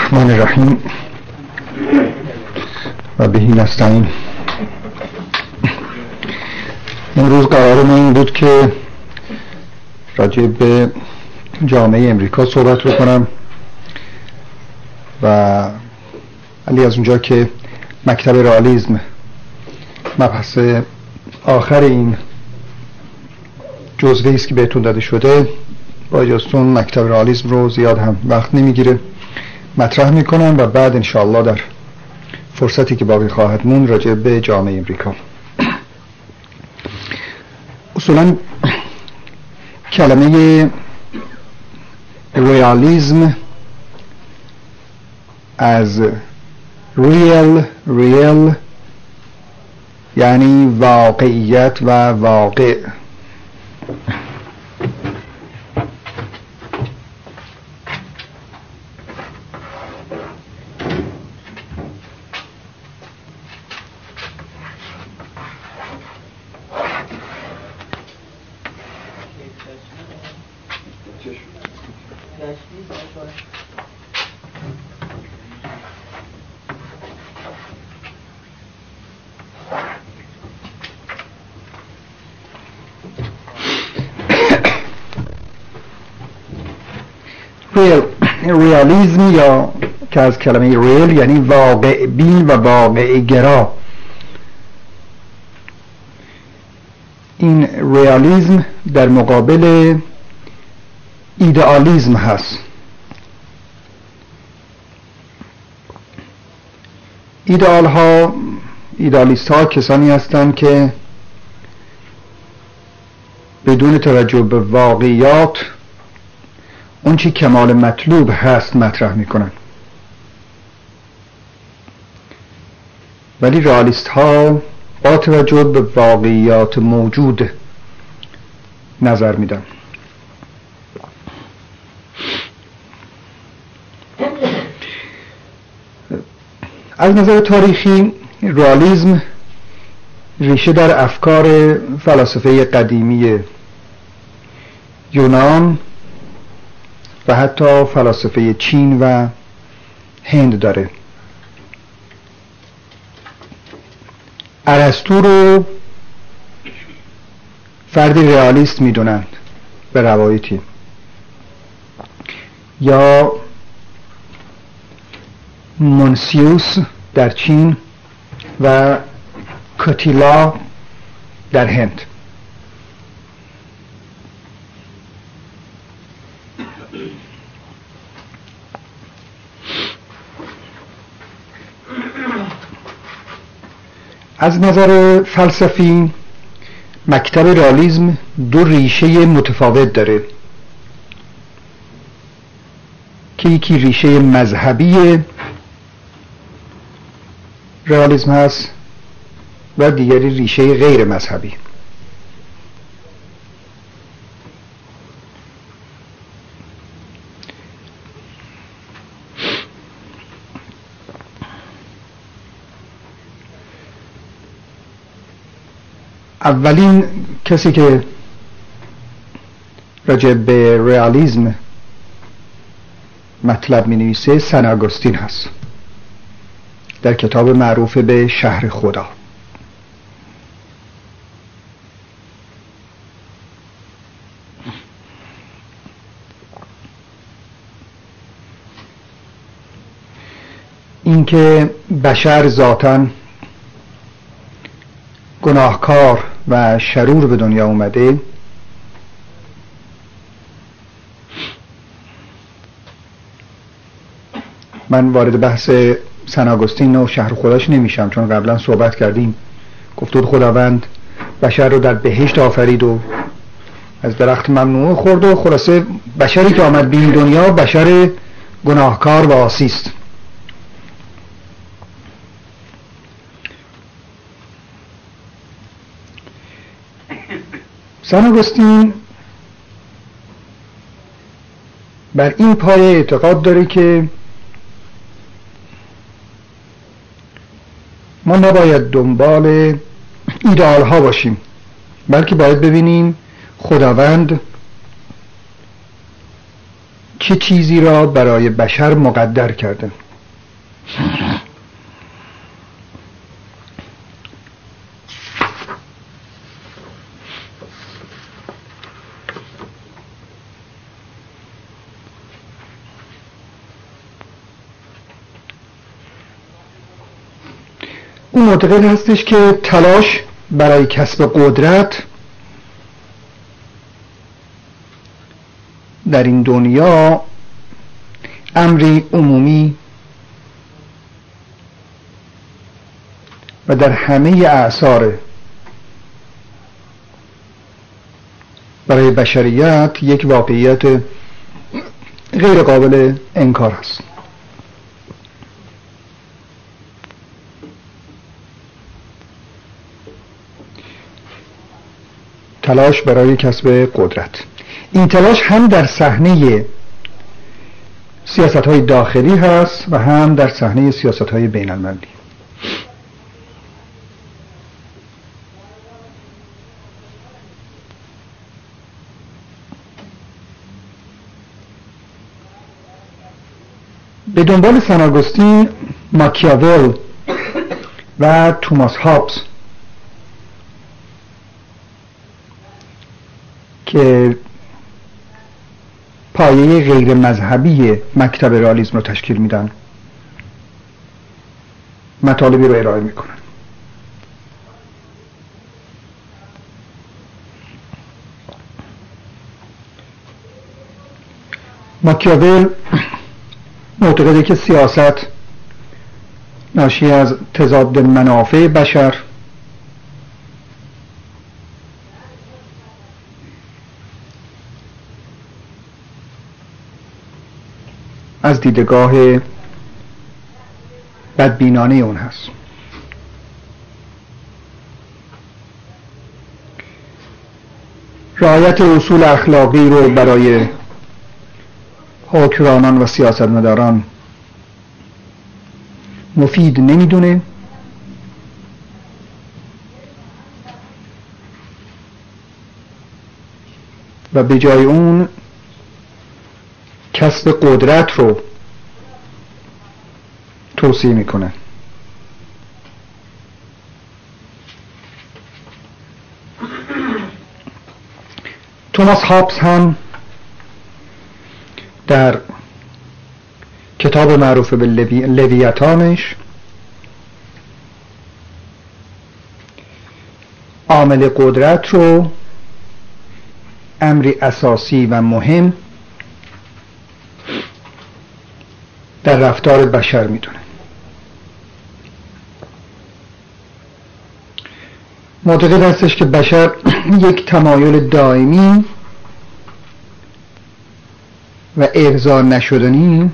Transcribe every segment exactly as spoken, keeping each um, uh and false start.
الرحمن الرحیم و بهی نستعین. امروز قرارم این بود که راجع به جامعه امریکا صحبت رو کنم و علی از اونجا که مکتب رئالیسم مبحث آخر این جزوه‌ای است که بهتون داده شده، با اجازهتون مکتب رئالیسم رو زیاد هم وقت نمیگیره مطرح میکنم و بعد انشاءالله در فرصتی که باقی خواهد موند راجع به جامعه امریکا. اصولا کلمه رئالیسم از ریل ریل یعنی واقعیت و واقع. ریالیزم یا که از کلمه ریل یعنی واقع بین و واقع گرا، این ریالیزم در مقابل ایدئالیسم هست. ایدئال ها ایدئالیست ها کسانی هستند که بدون توجه به واقعیات اون چی کمال مطلوب هست مطرح میکنن، ولی رئالیست ها با توجه به واقعیات موجود نظر میدن. از نظر تاریخی رئالیسم ریشه در افکار فلاسفه قدیمی یونان و حتی فلاسفه چین و هند داره. ارسطو رو فردی رئالیست میدونند به روایتی، یا مونسیوس در چین و کاتیلا در هند. از نظر فلسفی مکتب رئالیسم دو ریشه متفاوت داره که یکی ریشه مذهبی رئالیسم هست و دیگری ریشه غیر مذهبی. اولین کسی که راجع به رئالیسم مطلب می نویسه سن آگوستین هست در کتاب معروف به شهر خدا. اینکه بشر ذاتاً گناهکار و شرور به دنیا اومده من وارد بحث سن آگوستین و شهر خداش نمیشم، چون قبلا صحبت کردیم. گفت خداوند بشر رو در بهشت آفرید و از درخت ممنوع خورد و خلاصه بشری که آمد به این دنیا بشر گناهکار و عاصی است. سن آگوستین بر این پایه اعتقاد داره که ما نباید دنبال ایدئال ها باشیم، بلکه باید ببینیم خداوند چه چیزی را برای بشر مقدر کرده. او معتقد هستش که تلاش برای کسب قدرت در این دنیا امری عمومی و در همه اعصار برای بشریت یک واقعیت غیر قابل انکار است. تلاش برای کسب قدرت، این تلاش هم در صحنه سیاست‌های داخلی هست و هم در صحنه سیاست‌های بین‌المللی. به دنبال سن آگوستین، ماکیاول و توماس هابز که پایه غیر مذهبی مکتب رئالیسم رو تشکیل میدن، مطالبی رو ارائه میکنن. ماکیاول معتقده که سیاست ناشی از تضاد منافع بشر از دیدگاه بدبینانه اون هست. رعایت اصول اخلاقی رو برای حکمرانان و سیاستمداران مفید نمیدونه و به جای اون کسب قدرت رو توصیه میکنه. توماس هابز هم در کتاب معروف به لویتانش عامل قدرت رو امری اساسی و مهم در رفتار بشر میدونه. معتقد هستش که بشر یک تمایل دائمی و ارضا نشدنی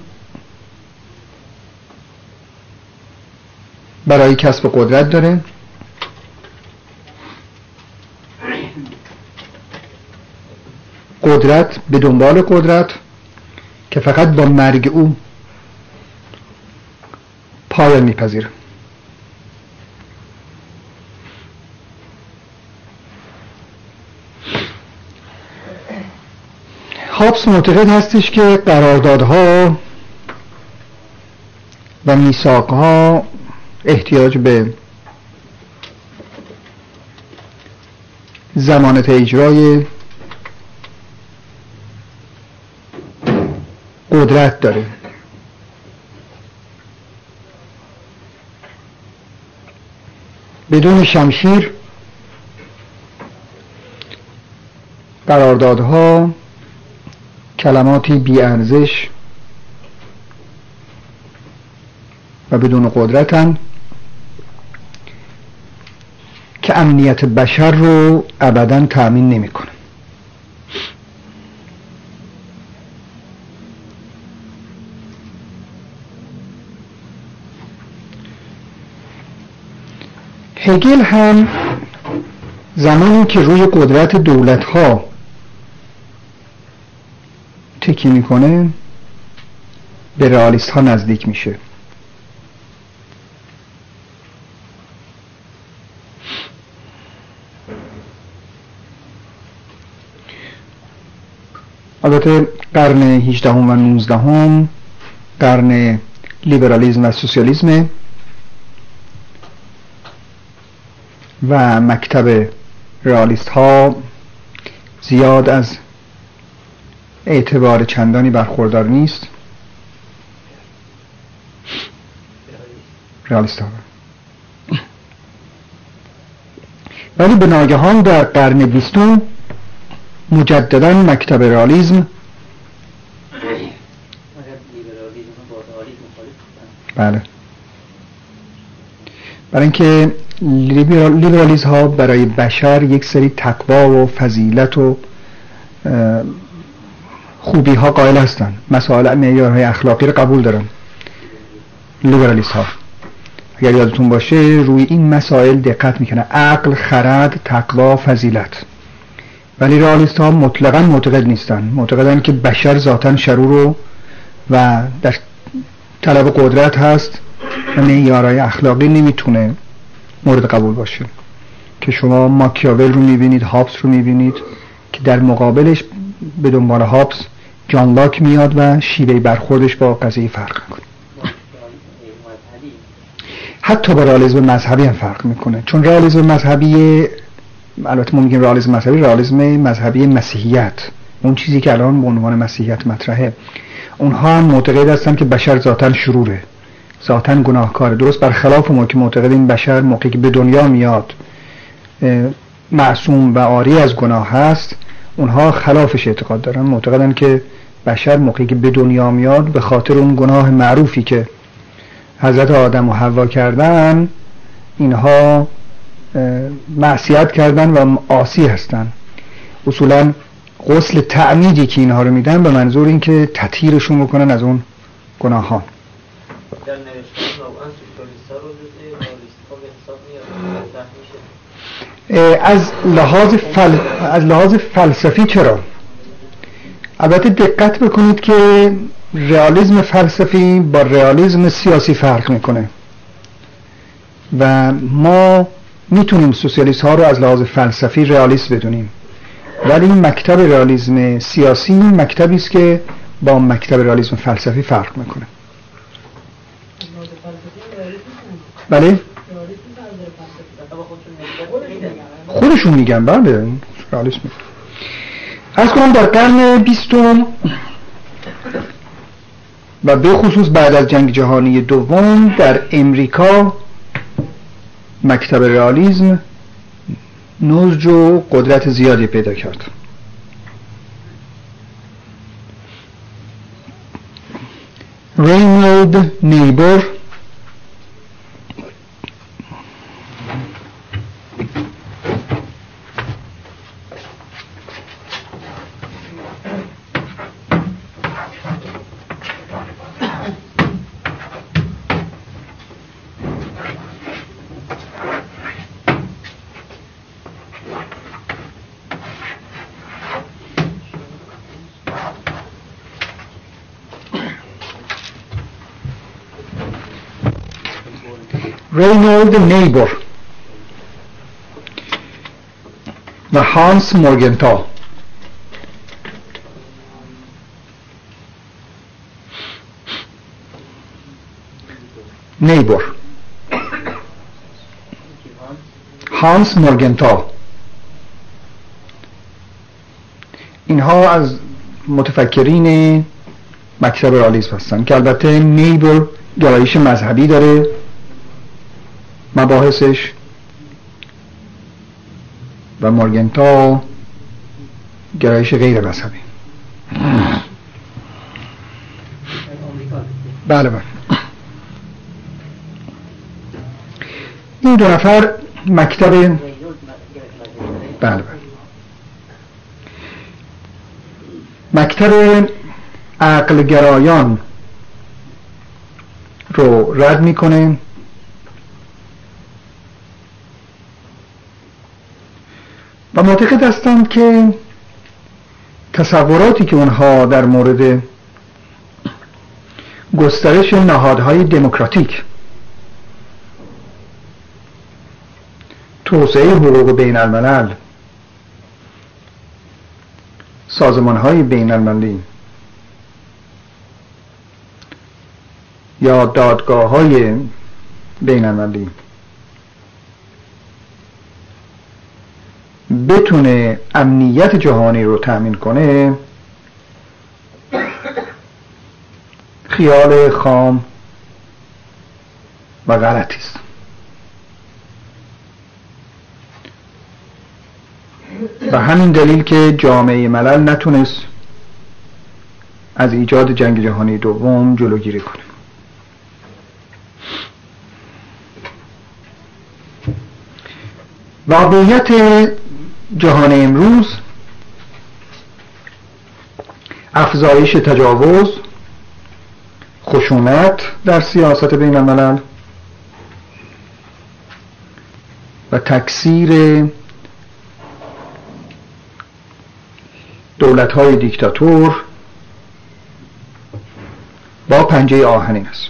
برای کسب قدرت داره قدرت به دنبال قدرت که فقط با مرگ او پایان میپذیره. هابز معتقد هستش که قراردادها و میثاقها احتیاج به ضمانت اجرای قدرت داره. بدون شمشیر قراردادها کلماتی بی ارزش و بدون قدرتن که امنیت بشر رو ابداً تأمین نمی‌کنه. هگل هم زمانی که روی قدرت دولت‌ها تکی میکنه به رئالیست ها نزدیک میشه. البته البته قرن هجدهم و نوزدهم قرن لیبرالیسم و سوسیالیسم و مکتب رئالیست ها زیاد از اعتبار چندانی برخوردار نیست. رئالیست ها ولی به ناگهان در قرن بیستم مجددا مکتب رئالیسم بله برای اینکه لیبرالیسم ها برای بشر یک سری تقوا و فضیلت و خوبی ها قائل هستن، مسائل معیارهای اخلاقی رو قبول دارن لیبرالیسم ها. اگر یادتون باشه روی این مسائل دقت میکنه، عقل، خرد، تقوا، فضیلت. ولی رئالیست ها مطلقاً معتقد نیستن، معتقدن که بشر ذاتاً شرور و در طلب قدرت هست و معیارهای اخلاقی نمیتونه مورد قبول باشه. که شما ماکیاول رو میبینید، هابس رو میبینید که در مقابلش به دنبال هابس جان لاک میاد و شیوه برخوردش با قضیه فرق میکنه. حتی با رئالیسم مذهبی هم فرق میکنه، چون رئالیسم مذهبی، البته ما میگیم رئالیسم مذهبی، رئالیسم مذهبی مسیحیت، اون چیزی که الان به عنوان مسیحیت مطرحه، اونها هم معتقد هستن که بشر ذاتاً شروره، ذاتاً گناهکاره. درست برخلاف ما که معتقدیم بشر موقعی که به دنیا میاد معصوم و عاری از گناه هست، اونها خلافش اعتقاد دارن، معتقدن که بشر موقعی که به دنیا میاد به خاطر اون گناه معروفی که حضرت آدم و حوا کردن، اینها معصیت کردن و عاصی هستن. اصولا غسل تعمیدی که اینها رو میدن به منظور این که تطهیرشون بکنن از اون گناه ها. در نوشتن واقعا سوسیالیست‌ها رو جزء رئالیست‌ها به حساب میاد. از لحاظ فل... از لحاظ فلسفی چرا؟ البته دقت بکنید که رئالیسم فلسفی با رئالیسم سیاسی فرق میکنه و ما میتونیم سوسیالیست ها رو از لحاظ فلسفی رئالیست بدونیم، ولی این مکتب رئالیسم سیاسی مکتبی است که با مکتب رئالیسم فلسفی فرق میکنه. بله؟ خودشون میگن بله رئالیسم. از کنم در قرن بیستم و به خصوص بعد از جنگ جهانی دوم در امریکا مکتب رئالیسم نضج و قدرت زیادی پیدا کرد. رینولد نیبر رینولد نیبر و هانس مورگنتال نیبر هانس مورگنتال اینها از متفکرین مکتب رئالیسم هستن که البته نیبر گرایش مذهبی داره مباحثش و مورگنتال گرایش غیر مذهبی. بله بله این دو نفر مکتب بله بله مکتب عقل گرایان رو رد میکنه و معتقد هستند که تصوراتی که اونها در مورد گسترش نهادهای دموکراتیک، توسعه حقوق بین الملل، سازمان‌های بین‌المللی یا دادگاه‌های بین‌المللی بتونه امنیت جهانی رو تأمین کنه خیال خام و غلطی است. و همین دلیل که جامعه ملل نتونست از ایجاد جنگ جهانی دوم جلوگیری کنه. واقعیت جهان امروز افزایش تجاوز، خشونت در سیاست بین الملل و تکثیر دولت‌های دیکتاتور با پنجه آهنین است.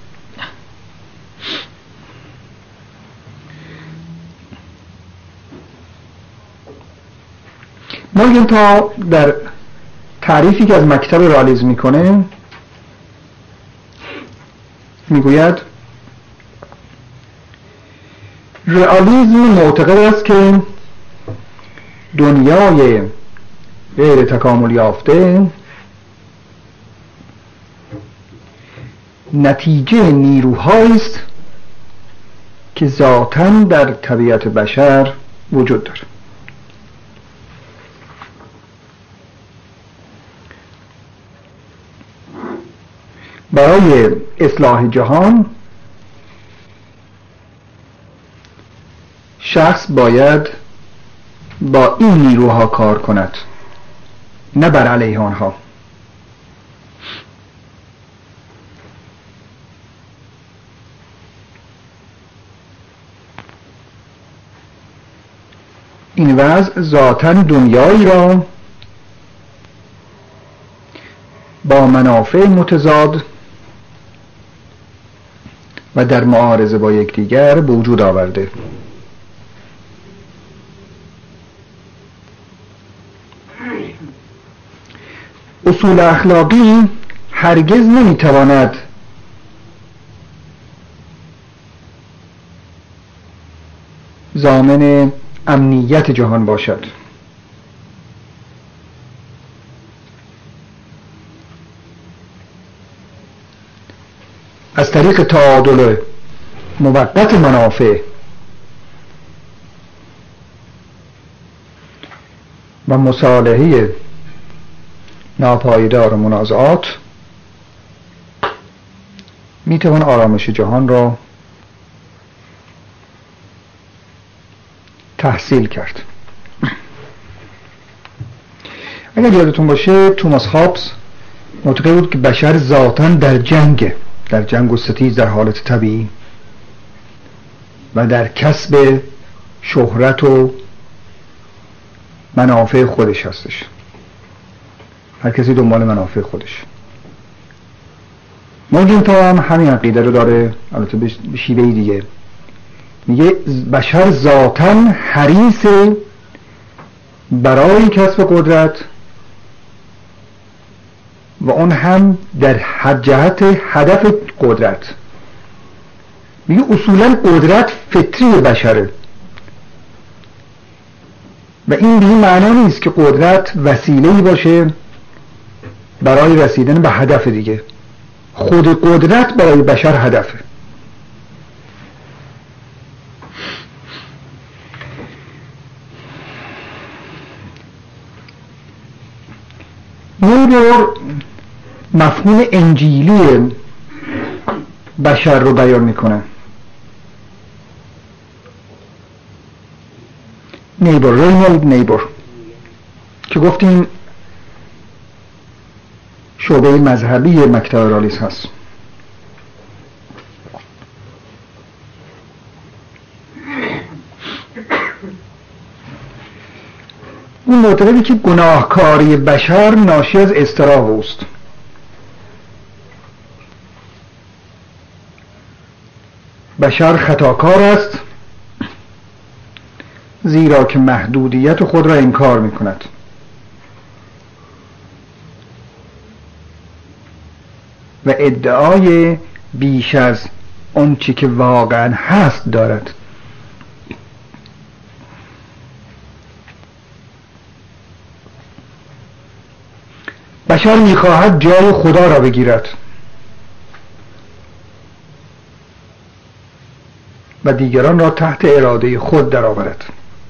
مورگن تا در تعریفی که از مکتب رئالیسم میکنه میگوید رئالیسم معتقد است که دنیای غیر تکامل یافته نتیجه نیروهایی است که ذاتاً در طبیعت بشر وجود دارد. برای اصلاح جهان شخص باید با این نیروها کار کند، نه بر علیه آنها. این وضع ذاتاً دنیایی را با منافع متضاد و در معارضه با یکدیگر به وجود آورده. اصول اخلاقی هرگز نمیتواند ضامن امنیت جهان باشد. از طریق تعادل موقت منافع و مصالحه ناپایدار و منازعات میتوان آرامش جهان را تحصیل کرد. اگر یادتون باشه توماس هابز معتقد بود که بشر ذاتاً در جنگ در جنگ و ستیز در حالت طبیعی و در کسب شهرت و منافع خودش هستش. هر کسی دنبال منافع خودش. مورگن تا هم همین عقیده رو داره، البته به شیوه دیگه. میگه بشر ذاتاً حریص برای کسب قدرت و اون هم در حد جهت هدف قدرت. میگه اصولاً قدرت فطری بشره و این به این معنا نیست که قدرت وسیله‌ای باشه برای رسیدن به هدف دیگه. خود قدرت برای بشر هدفه. نیبر مفهوم انجیلی بشر رو بیان میکنه. نیبر، رینالد نیبر که گفتیم شعبه مذهبی مکتب رئالیسم هست. اون معتقده که گناهکاری بشر ناشی از اضطراب اوست. بشر خطاکار است زیرا که محدودیت خود را انکار می کند و ادعای بیش از اون چی که واقعا هست دارد. بشر میخواهد جای خدا را بگیرد و دیگران را تحت اراده خود درآورد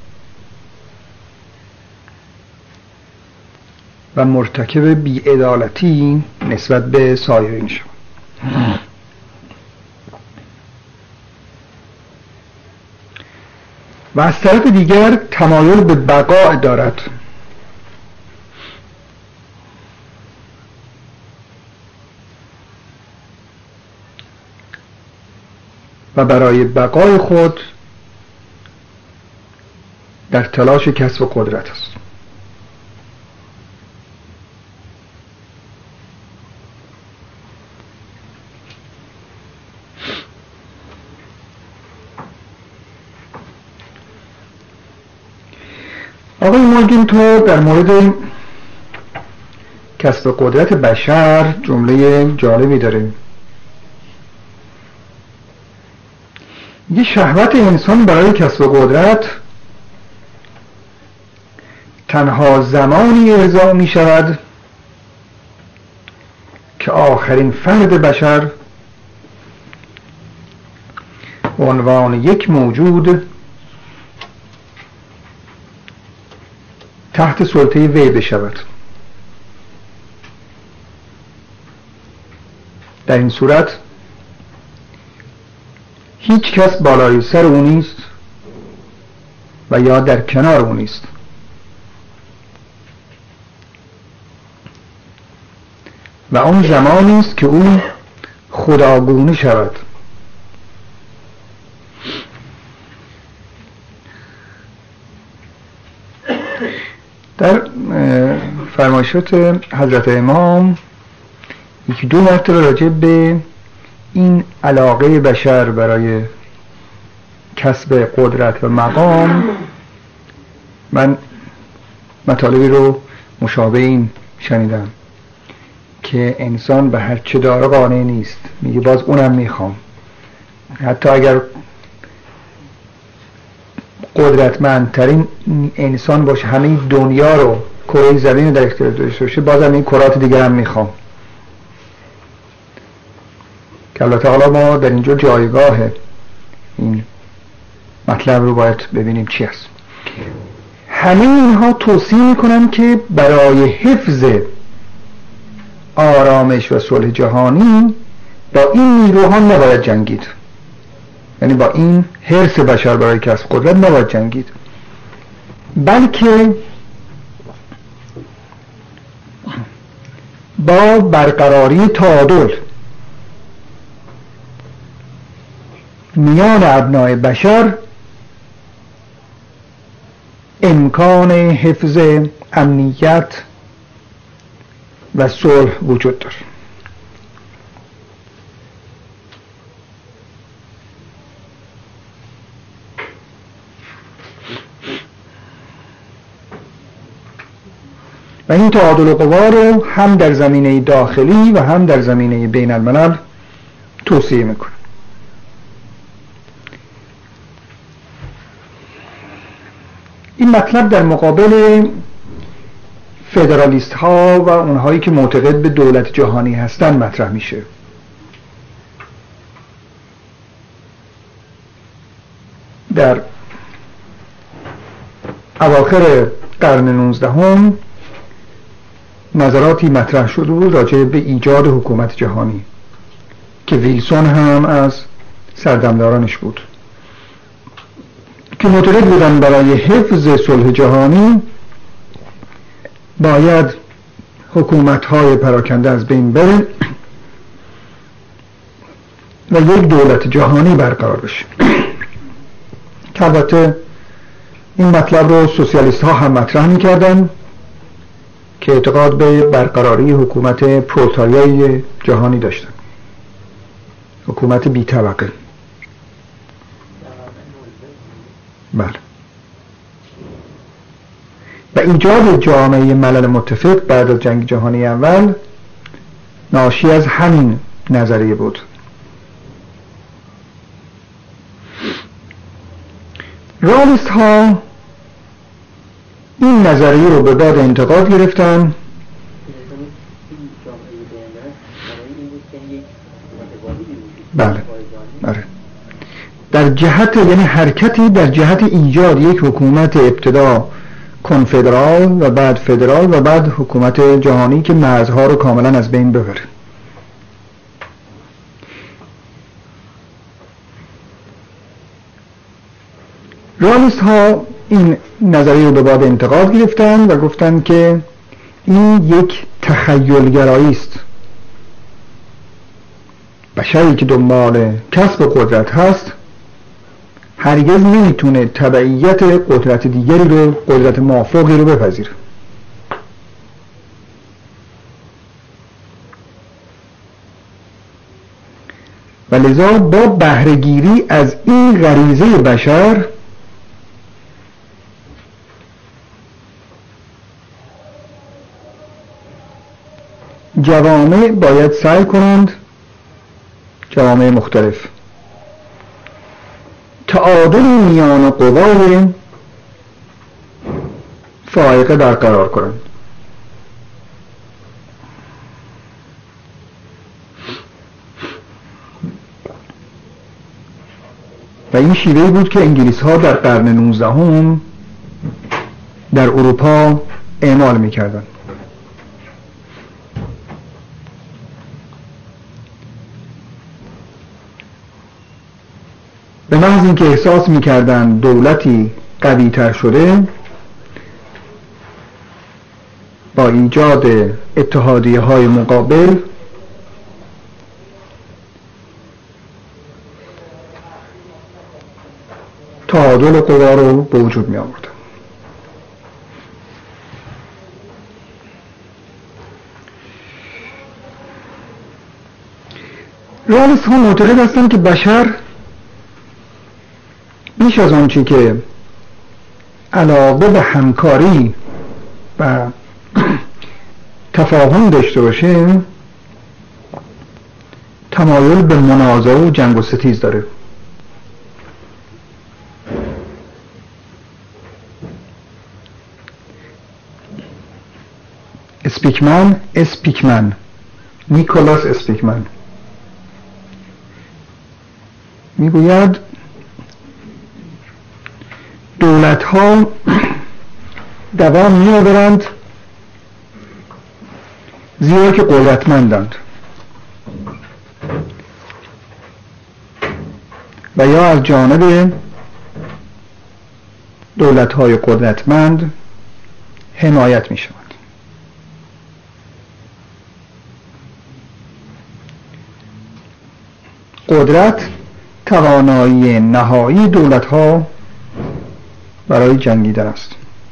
و مرتکب بی‌عدالتی نسبت به سایرین شود. و از طرف دیگر تمایل به بقا دارد و برای بقای خود در تلاش کسب قدرت است. آقای مورگنتو در مورد کسب قدرت بشر جمله جالبی داره. یه شهوت انسان برای کسب قدرت تنها زمانی ارضا می شود که آخرین فرد بشر به عنوان یک موجود تحت سلطه وی بشود. در این صورت هیچ کس بالای سر او نیست و یا در کنار او نیست. و آن زمانی است که او خداگونه شود. در فرمایشات حضرت امام یکی دو مرتبه راجع به این علاقه بشر برای کسب قدرت و مقام من مطالبی رو مشابه این شنیدم که انسان به هر چه داره قانع نیست، میگه باز اونم میخوام، حتی اگر قدرتمندترین انسان باشه، همه دنیا رو، کره زمین در اختیار داشته باشه، بازم این کرات دیگر هم میخوام. که البته حالا ما در اینجا جایگاه این مطلب رو باید ببینیم چی است. همه اینها توصیه میکنن که برای حفظ آرامش و صلح جهانی با این نیروها نباید جنگید، یعنی با این حرص بشر برای کسب قدرت نباید جنگید، بلکه با برقراری تعادل میان ابنای بشر امکان حفظ امنیت و صلح وجود دارد. و این تعادل قوا رو هم در زمینه داخلی و هم در زمینه بین الملل توصیه میکنه. این مطلب در مقابل فدرالیست ها و اونهایی که معتقد به دولت جهانی هستن مطرح میشه. در اواخر قرن نوزدهم نظراتی مطرح شده بود راجع به ایجاد حکومت جهانی که ویلسون هم از سردمدارانش بود، که معتقد بودن برای حفظ صلح جهانی باید حکومت‌های پراکنده از بین بره و یک دولت جهانی برقرار بشه. که البته این مطلب رو سوسیالیست ها هم مطرح می‌کردن که اعتقاد به برقراری حکومت پرولتاریایی جهانی داشتن، حکومت بی طبقه. بله. و ایجاد جامعه ملل متفق بعد از جنگ جهانی اول ناشی از همین نظریه بود. رئالیست ها این نظریه رو به باد انتقاد گرفتن بله بله در جهت، یعنی حرکتی در جهت ایجاد یک حکومت ابتدا کنفدرال و بعد فدرال و بعد حکومت جهانی که مرزها رو کاملا از بین ببره. رئالیست ها این نظریه رو به باد انتقاد گرفتن و گفتن که این یک تخیل‌گرایی است. بشری که دنبال کسب قدرت هست هرگز نمیتونه تبعیت قدرت دیگری رو، قدرت مافوقی رو بپذیره. و لذا با بهره‌گیری از این غریزه بشر جوامع باید سعی کنند، جوامع مختلف، تعادل میان قوای فائقه برقرار کنند. و این شیوهی بود که انگلیس ها در قرن نوزدهم در اروپا اعمال میکردند. به محض اینکه احساس میکردند دولتی قوی تر شده، با ایجاد اتحادیه های مقابل تعادل قوا رو به وجود می آورد. رئالیست ها معتقد هستند که بشر بیش از آنچه که علاقه به همکاری و تفاهم داشته باشه، تمایل به منازعه و جنگ و ستیز داره. اسپیکمن اسپیکمن نیکولاس اسپیکمن میگوید دولت ها دوام می آورند زیرا که قدرتمندند و یا از جانب دولت های قدرتمند حمایت می شوند. قدرت توانایی نهایی دولت ها برای جنگیدن است.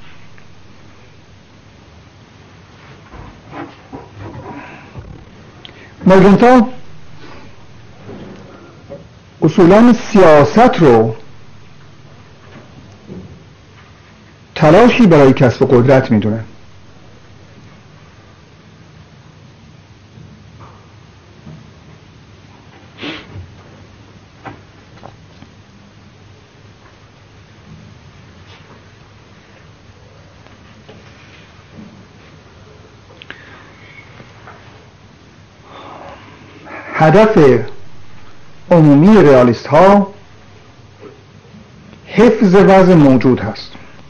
مورگنتال اصولاً سیاست رو تلاشی برای کسب قدرت میدونه. هدف عمومی رئالیست ها حفظ وضع موجود هست.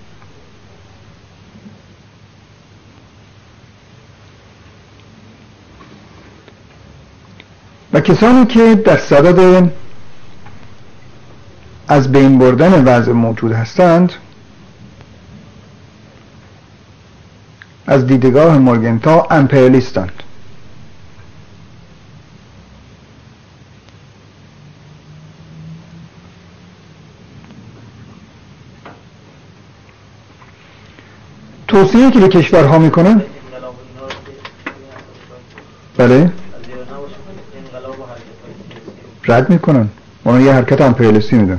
و کسانی که در صدد از بین بردن وضع موجود هستند از دیدگاه مورگنتا امپریالیستند. توصیه که به کشورها میکنن بله رد میکنن، اونا یه حرکت امپریالیستی میدن.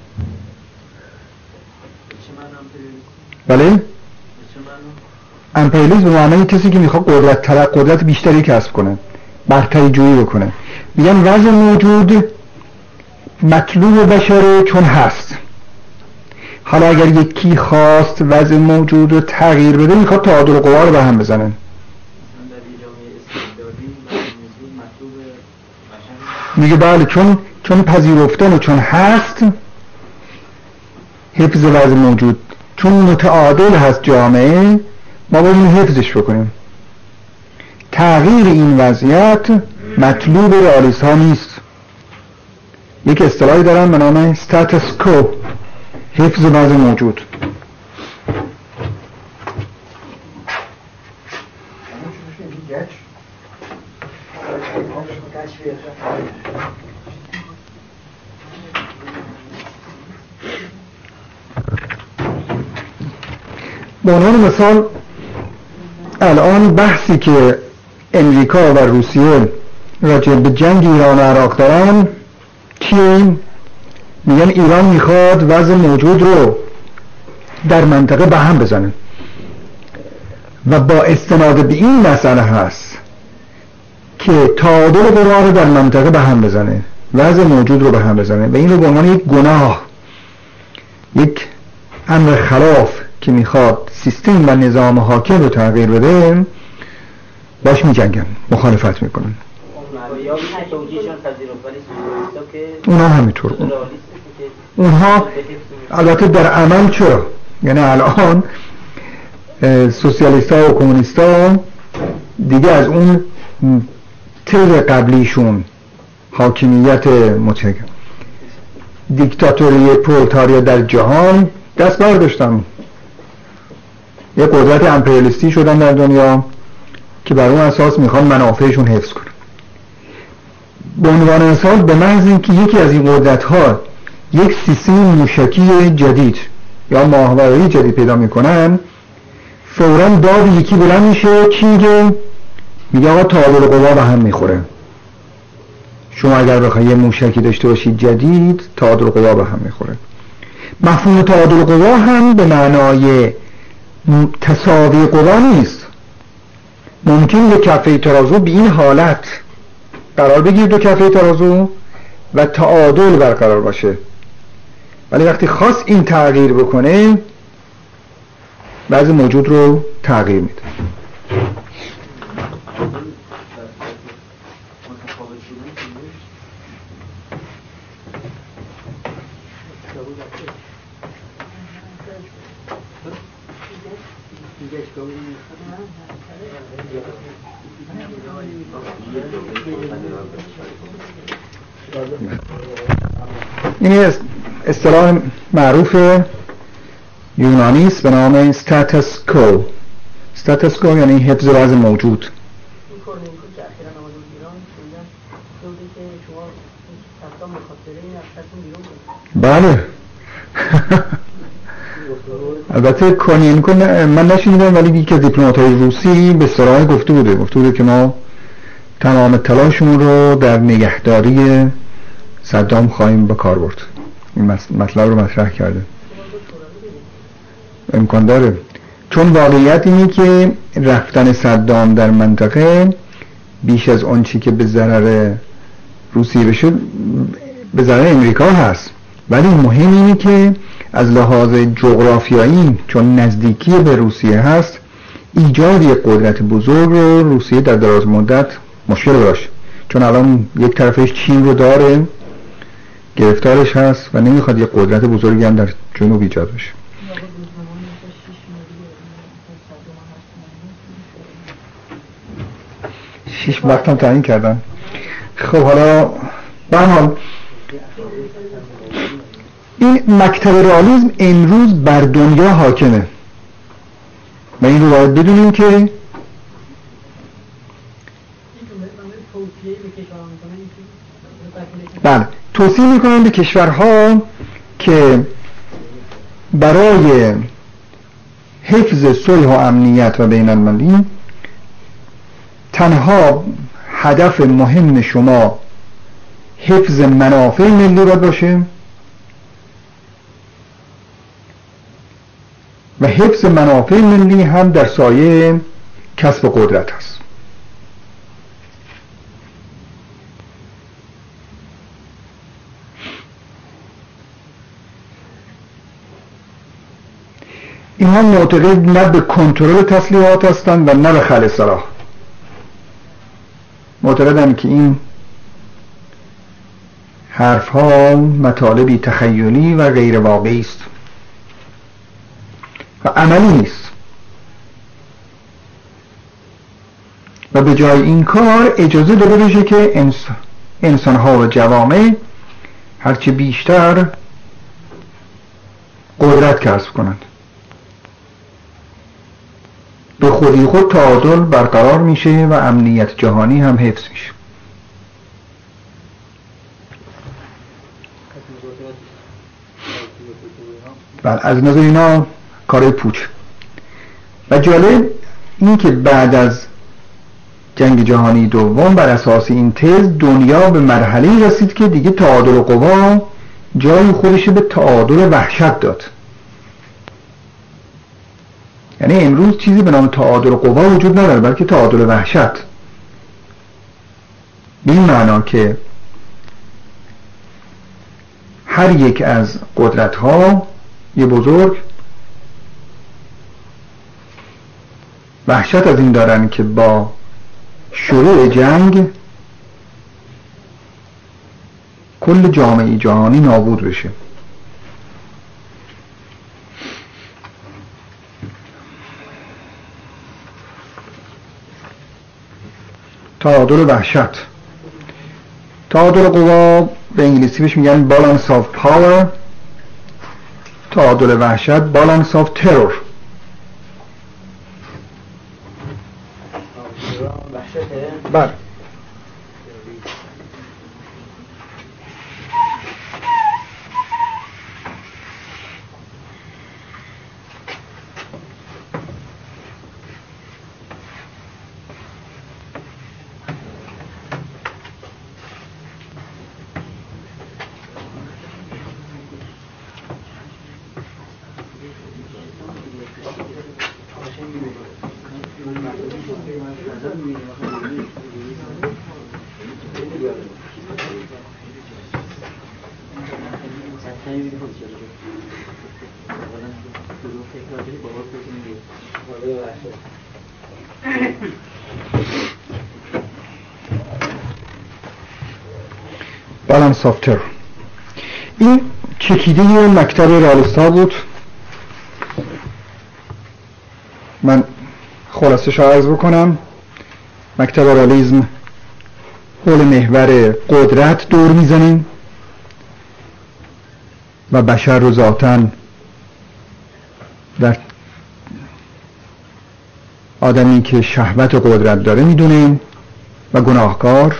بله امپریالیسم به معنی کسی که میخواد قدرت طلب، قدرت بیشتری کسب کنه، برتری جویی بکنه. میگن وضع موجود مطلوب بشره چون هست. حالا اگر یکی خواست وضع موجود رو تغییر بده، میخواد تعادل قوا رو به هم بزنه. میگه بله، چون چون پذیرفتن و چون هست، حفظ وضع موجود، چون متعادل هست جامعه، ما باید این حفظش بکنیم. تغییر این وضعیت مطلوب رئالیست ها نیست. یک اصطلاحی دارن به نام status quo، حفظ وضع موجود. به عنوان مثال الان بحثی که امریکا و روسیه راجع به جنگ ایران و عراق دارن چیه؟ میگن ایران میخواد وضع موجود رو در منطقه به هم بزنه و با استناد به این مسئله هست که تعادل قوا رو در منطقه به هم بزنه، وضع موجود رو به هم بزنه و این رو به عنوان یک گناه، یک امر خلاف که میخواد سیستم و نظام حاکم رو تغییر بده، باش میجنگن، مخالفت میکنن. اونها همینطور، اونها البته در عمل چرا؟ یعنی الان سوسیالیست ها و کمونیست ها دیگه از اون طور قبلیشون، حاکمیت مطلق، دیکتاتوری پرولتاریا در جهان، دست برداشتن، یه قدرت امپریالیستی شدن در دنیا که بر اون اساس میخوان منافعشون حفظ کنن. به عنوان مثال به محض اینکه یکی از این قدرت ها یک سیستم موشکی جدید یا ماهواره‌ای جدید پیدا میکنن، فوراً داد یکی بلند میشه، چی میگه؟ میگه آقا تعادل قوا به هم میخوره. شما اگر بخواید یه موشکی داشته باشید جدید، تعادل قوا به هم میخوره. مفهوم تعادل قوا هم به معنای تساوی قوا نیست. ممکن یک کفه ترازو به این حالت قرار بگیر، دو کفه ترازو، و تعادل برقرار باشه، ولی وقتی خواست این تغییر بکنه، بعضی موجود رو تغییر میده. این اصطلاح معروف یونانی است به نام status quo. status quo یعنی حفظ وضع موجود. بله البته کونینکو من نشنیدم، ولی یکی از دیپلمات‌های روسی به صراحت گفته بوده گفته بوده که ما تمام تلاشمون رو در نگهداری صدام خواهیم به کار برد. این مطلب رو مطرح کرده. امکان داره، چون واقعیت اینه که رفتن صدام در منطقه بیش از آن چی که به ضرر روسیه بشه به ضرر امریکا هست، ولی مهم اینه که از لحاظ جغرافیایی چون نزدیکی به روسیه هست، ایجاد یک قدرت بزرگ رو روسیه در دراز مدت مشکل داشت، چون الان یک طرفش چین رو داره، گرفتارش هست و نمیخواد یک قدرت بزرگی هم در جنوب ایجاد بشه. شیش وقت هم تعیین کردن. خب حالا به هر حال این مکتب رئالیسم امروز بر دنیا حاکمه و این رو باید بدونیم که بله توصیه میکنم به کشورها که برای حفظ صلح و امنیت و بین المللی تنها هدف مهم شما حفظ منافع ملی باید باشه و حفظ منافع ملی هم در سایه کسب قدرت است. اینها معتقد نه به کنترل تسلیحات هستند و نه به خلع سلاح. معتقدند که این حرف ها مطالبی تخیلی و غیر واقعی است و عملی نیست و به جای این کار اجازه داده بشه که انسان انسان ها و جوامع هرچه بیشتر قدرت کسب کنند. به خودی خود تعادل برقرار میشه و امنیت جهانی هم حفظ میشه. بله، از نظر اینا کار پوچ. و جالب این که بعد از جنگ جهانی دوم بر اساس این تز دنیا به مرحله رسید که دیگه تعادل قوا جای خودش به تعادل وحشت داد. یعنی امروز چیزی به نام تعادل قوا وجود نداره، بلکه تعادل وحشت. به این معنا که هر یک از قدرت ها یه بزرگ وحشت از این دارن که با شروع جنگ کل جامعه جهانی نابود بشه. تعادل وحشت، تعادل قوا به انگلیسی بهش میگن balance of power، تعادل وحشت balance of terror. بله. بالانس آف ترور. این چکیده مکتب رئالیستا بود. من خلاصه شو عرض بکنم. مکتب رئالیسم حول محور قدرت دور میزنیم و بشر رو ذاتاً در آدمی که شهوت قدرت داره میدونیم و گناهکار،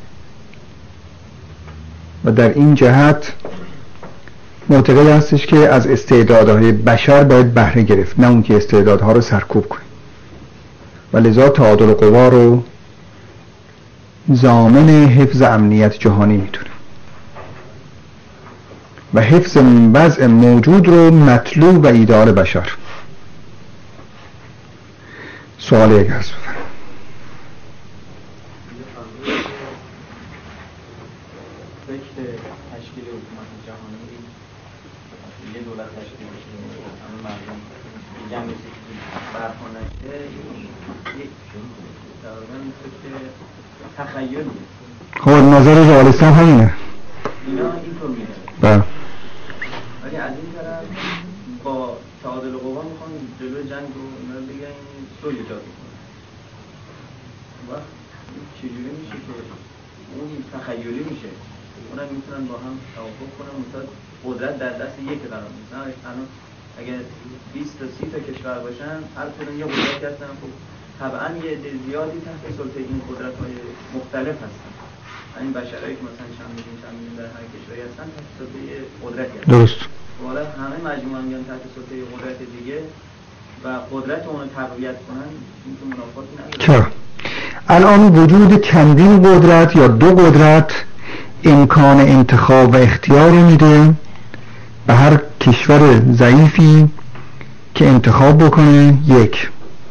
و در این جهت معتقد هستش که از استعدادهای بشر باید بهره گرفت، نه اون که استعدادها رو سرکوب کنه، و لذا تعادل قوا رو ضامن حفظ امنیت جهانی میدونه و حفظ وضع موجود رو مطلوب و ایدئال بشر. سوال یک هست بفرم. تشکیل حکومت جهانی یه دولت تشکیل بشه، همه مردم جمع برپا نشه، یک تقریبا تخیلی. خب نظر رئالیست هم همینه. اینا اینطور میگن. بله. ولی از این طرف با تعادل قوا میخوان جلوی جنگ رو اینا بگن صلح ایجاد کنن. وقت چجوری میشه که اون تخیلی میشه؟ اونم میتونن با هم توافق کنن مثلا قدرت در دست یک قرار میشه. مثلا الان اگه بیست تا سی تا کشور باشن، هر کدوم یه قدرتی هستن، خب طبعا یه عده زیادی تحت سلطه این قدرت‌های مختلف هستن. این بشرایی که مثلا چند میلیون چند میلیون در هر کشوری هستن تحت سلطه قدرتی هستن. درست. حالا همه مجموعه میان تحت سلطه قدرت دیگه و قدرت اون رو تقویت کنن، این که منافاتی نداره. چرا؟ الان وجود چندین قدرت یا دو قدرت امکان انتخاب و اختیار میده به هر کشور ضعیفی که انتخاب بکنه. یک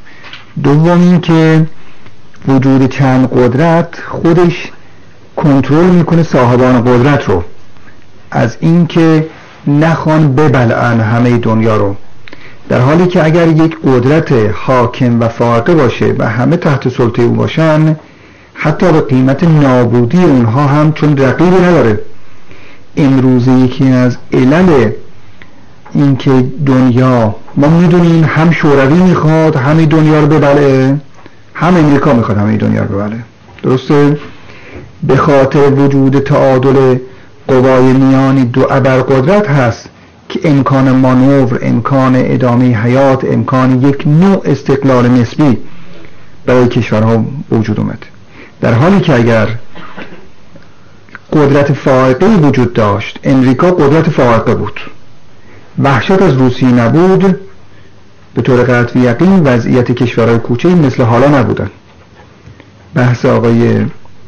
دوم این که وجود چند قدرت خودش کنترل میکنه صاحبان قدرت رو از این که نخوان ببلعن همه دنیا رو، در حالی که اگر یک قدرت حاکم و فائقه باشه و همه تحت سلطه او باشن، حتی به قیمت نابودی اونها هم، چون رقیبی نداره. امروز یکی از علل این که دنیا، ما میدونیم هم شوروی میخواد همه دنیا رو ببلعه، هم امریکا میخواد همه دنیا رو ببلعه، درسته؟ به خاطر وجود تعادل قوای میانی دو ابرقدرت هست که امکان مانور، امکان ادامه حیات، امکان یک نوع استقلال نسبی برای کشورها وجود اومد. در حالی که اگر قدرت فائقه وجود داشت، امریکا قدرت فائقه بود، وحشت از روسیه نبود، به طور قطع و یقین وضعیت کشورهای کوچه‌ای مثل حالا نبودن. بحث آقای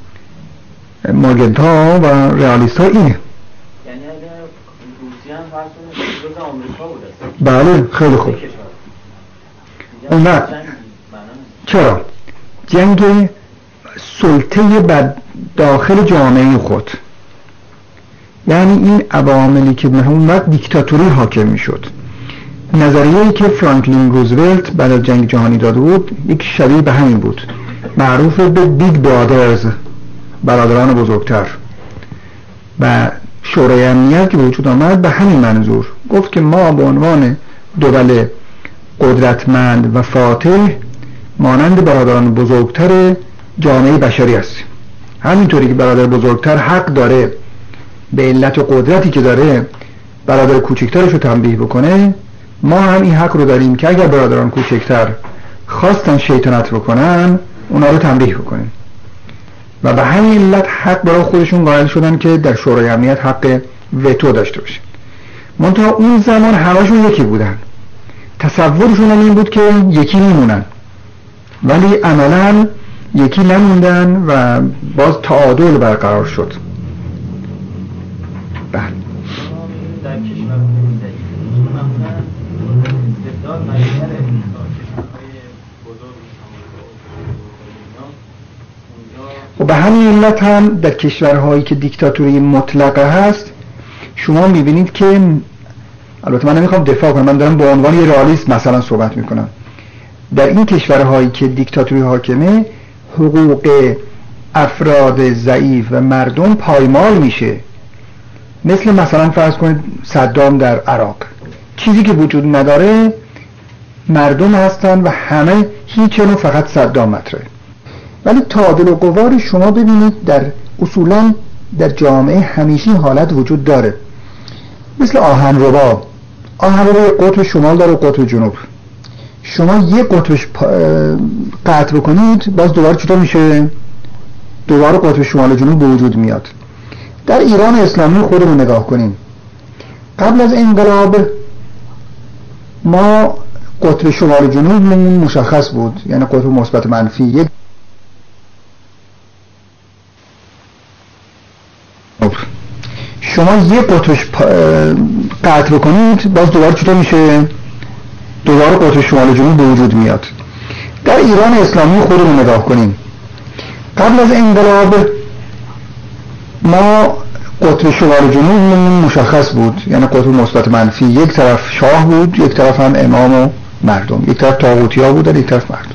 ماگنتا و رئالیست ها اینه. یعنی اگر روسیه هم فرسون جز آمریکا بود است. بله خیلی خوب. اون نه چرا؟ جنگ سلطه بر داخل جامعه خود، یعنی این عواملی که به اون وقت دیکتاتوری حاکم میشد. نظریه‌ای که فرانکلین روزولت بعد از جنگ جهانی داده بود یک شبیه به همین بود، معروف به بیگ برادرز، برادران بزرگتر، و شورای امنیت که وجود آمد به همین منظور گفت که ما به عنوان دول قدرتمند و فاتح مانند برادران بزرگتر جامعه بشری هستیم. همینطوری که برادر بزرگتر حق داره به علت قدرتی که داره برادر کوچکترش رو تنبیه بکنه، ما هم این حق رو داریم که اگر برادران کوچکتر خواستن شیطنت بکنن اونا رو تنبیه بکنیم. و به همین علت حق برای خودشون قائل شدن که در شورای امنیت حق وتو داشته باشه. منتها اون زمان همشون یکی بودن، تصورشون این بود که یکی میمونن، ولی عملاً یکی نموندن و باز تعادل برقرار شد. بله در کشور معمولا استبداد مشهره کشورهای بزرگ و به همین علت هم در کشورهایی که دیکتاتوری مطلقه هست شما میبینید که، البته من نمیخوام دفاع کنم، من دارم به عنوان یه رئالیست مثلا صحبت میکنم، در این کشورهایی که دیکتاتوری حاکمه حقوق افراد ضعیف و مردم پایمال میشه. مثل مثلا فرض کنید صدام در عراق، چیزی که وجود نداره مردم هستن و همه هیچ نوع، فقط صدام مطرحه. ولی تعادل و قوا شما ببینید در اصولا در جامعه همیشه حالت وجود داره. مثل آهنربا، آهنربا قطب شمال داره و قطب جنوب. شما یک قطبش قطع بکنید باز دوباره چطور میشه؟ دوباره قطب شمال و جنوب به وجود میاد. در ایران اسلامی خودمون نگاه کنیم، قبل از انقلاب ما قطب شمال و جنوب مشخص بود، یعنی قطب مثبت منفی. یک شما یک قطبش قطع بکنید باز دوباره چطور میشه؟ دوباره قطب شمال و جنوب به وجود میاد. در ایران اسلامی خودمون نگاه کنیم، قبل از انقلاب ما قطب شمال و جنوب مشخص بود، یعنی قطب مثبت منفی. یک طرف شاه بود، یک طرف هم امام و مردم، یک طرف طاغوتیا بودن، یک طرف مردم.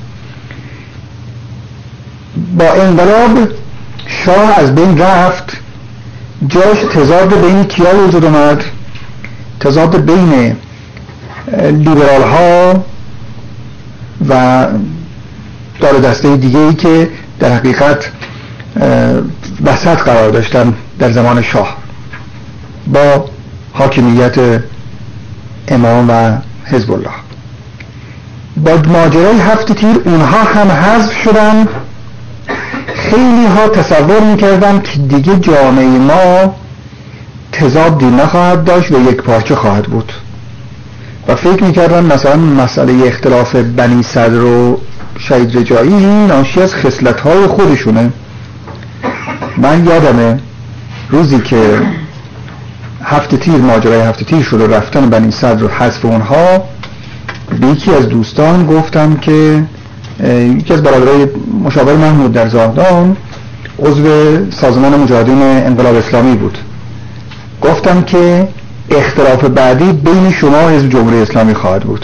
با انقلاب شاه از بین رفت، جاش تضاد بین کیا وجود اومد؟ تضاد بین لیبرال ها و دار دسته دیگه ای که در حقیقت وسط قرار داشتن در زمان شاه با حاکمیت امام و حزب الله. با ماجرای هفت تیر اونها هم حذف شدن. خیلی ها تصور میکردن که دیگه جامعه ما تضادی نخواهد داشت و یک پارچه خواهد بود و فکر میکردن مثلا مسئله اختلاف بنی صدر و شهید رجایی ناشی از خصلت‌های خودشونه. من یادمه روزی که هفت تیر، ماجرای هفت تیر شد و رفتن بنی صدر و حذف اونها، به یکی از دوستان گفتم که یکی از برادرای مشاور محمود در زاهدان عضو سازمان مجاهدین انقلاب اسلامی بود. گفتم که اختلاف بعدی بین شما و حزب جمهوری اسلامی خواهد بود.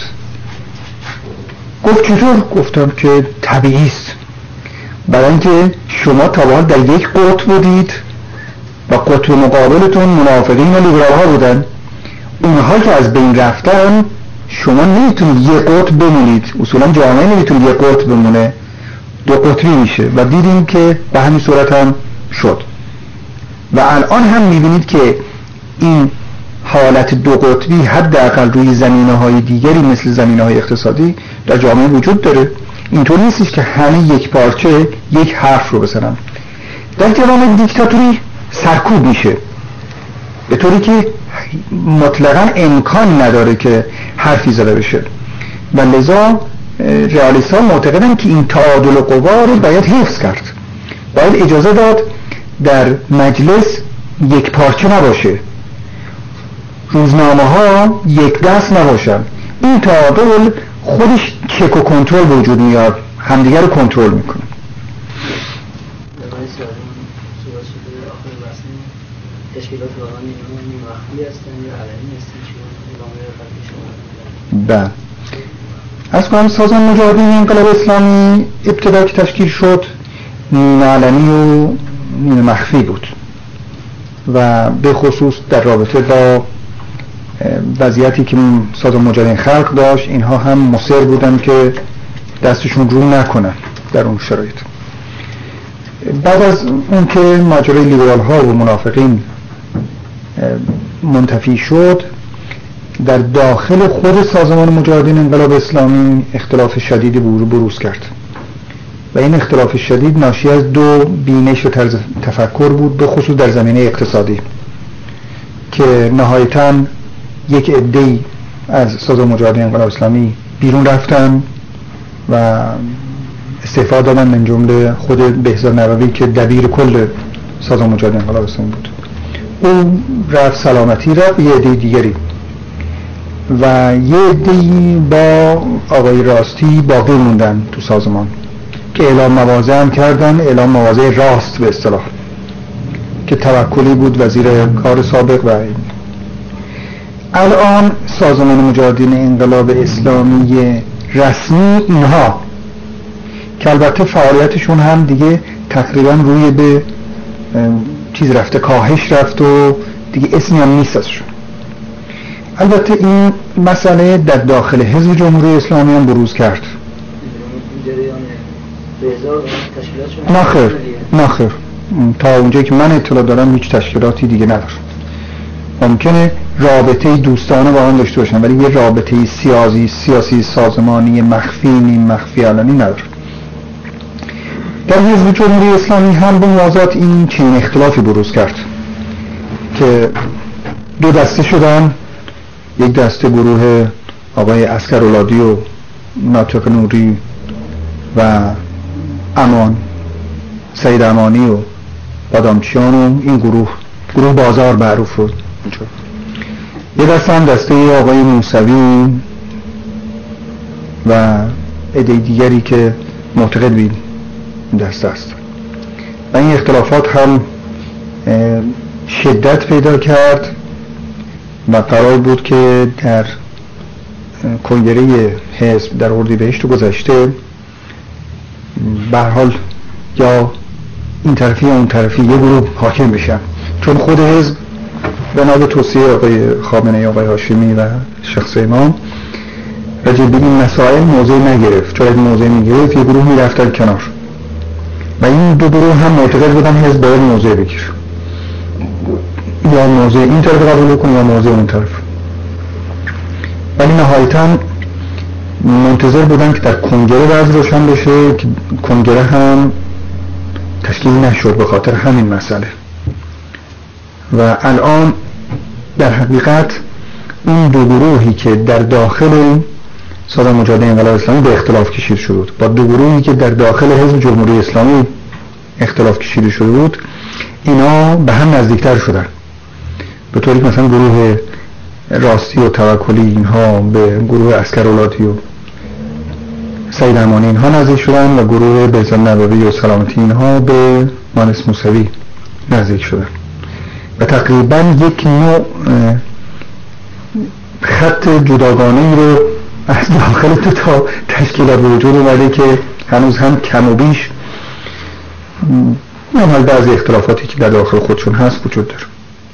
گفت چطور؟ گفتم که طبیعی است، برای اینکه شما تا به حال در یک قطب بودید و قطب مقابلتون منافقین و لیبرال ها بودن. اونها که از بین رفتن شما نمیتونید یک قطب بمونید، اصولا جامعه نمیتونید یک قطب بمونه، دو قطبی میشه و دیدیم که به همین صورت هم شد. و الان هم میبینید که این حالت دو قطبی حداقل روی زمینه‌های دیگری مثل زمینه‌های اقتصادی در جامعه وجود داره. اینطور نیستش که همه یک پارچه یک حرف رو بزنن. در جامعه دیکتاتوری سرکوب میشه به طوری که مطلقاً امکان نداره که حرفی زده بشه و لذا رئالیست‌ها معتقدن که این تعادل قوا رو باید حفظ کرد، باید اجازه داد در مجلس یک پارچه نباشه، روزنامه ها یک دست نباشن. این تعادل خودش چک و کنترل وجود میاد، همدیگر رو کنترل میکنه. تشکیلات واقعا این مخفی هستن یا علنی هستن چون ادامه قبلی شما؟ بله. از کنم سازمان مجاهدین انقلاب اسلامی ابتدا که تشکیل شد نیمه علنی و نیمه مخفی بود و به خصوص در رابطه با وضعیتی که سازمان مجاهدین خلق داشت اینها هم مصر بودن که دستشون رو نکنن در اون شرایط. بعد از اون که ماجرای لیبرال ها و منافقین منتفی شد، در داخل خود سازمان مجاهدین انقلاب اسلامی اختلاف شدیدی بروز کرد و این اختلاف شدید ناشی از دو بینش و طرز تفکر بود، به خصوص در زمینه اقتصادی که نهایتاً یک عده‌ای از سازمان مجاهدین انقلاب اسلامی بیرون رفتن و استعفا دادن، من جمله خود بهزاد نووی که دبیر کل سازمان مجاهدین انقلاب اسلامی بود. او رفت سلامتی رفت، یه عده دیگری و یه عده‌ای با آقای راستی باقی موندن تو سازمان که اعلام مواضع هم کردن، اعلام مواضع راست به اصطلاح که توکلی بود، وزیر کار سابق. و این الان سازمان مجاهدین انقلاب اسلامی رسمی اینها که البته فعالیتشون هم دیگه تقریبا روی به چیز رفته، کاهش رفت و دیگه اسمی هم نیست ازشون. البته این مسئله در داخل حزب جمهوری اسلامی هم بروز کرد. نخیر نخیر تا اونجایی که من اطلاع دارم هیچ تشکیلاتی دیگه نداره. ممکنه رابطه دوستانه با هم داشته باشن ولی یه رابطه سیاسی سیاسی سازمانی مخفی نیم مخفی علنی نداره. در حزب جمهوری اسلامی هم به موازات این چنین اختلافی بروز کرد که دو دسته شدن. یک دسته گروه آقای عسکرولادی و ناطق نوری و امان سید امانی و بادامچیان و این گروه گروه بازار معروف بود. یه دسته هم دسته آقای موسوی و عده دیگری که معتقد بید دسته است و این اختلافات هم شدت پیدا کرد و قرار بود که در کنگره حزب در اردیبهشت گذشته به هر حال یا این طرفی یا اون طرفی یه گروه حاکم بشن، چون خود حزب بنا به توصیه آقای خامنه‌ای، آقای هاشمی و شخص امام راجع به این مسائل موضع نگرفت. چون موضع میگرفت یه گروه میرفتن کنار و این دو گروه هم معتقد بودن حزب باید موضع بگیر، یا موضع این طرف قبول کنه یا موضع اون طرف. ولی نهایتاً منتظر بودن که در کنگره وضع روشن بشه که کنگره هم تشکیل نشد به خاطر همین مسئله. و الان در حقیقت این دو گروهی که در داخل سازمان مجاهدین انقلاب اسلامی به اختلاف کشیده شده بود با دو گروهی که در داخل حزب جمهوری اسلامی اختلاف کشیده شده بود، اینا به هم نزدیکتر شدن، به طوری که مثلا گروه راستی و توکلی اینها به گروه عسکرولادی و سید امانی اینها نزدیک شدن و گروه بهزاد نبوی و سلامتی اینها به مهندس موسوی نزدیک شدن و تقریبا یک نوع خط جداگانه‌ای رو از داخل تو تا تشکیلات وجود اومده که هنوز هم کم و بیش نمال بعضی اختلافاتی که در داخل خودشون هست وجود داره.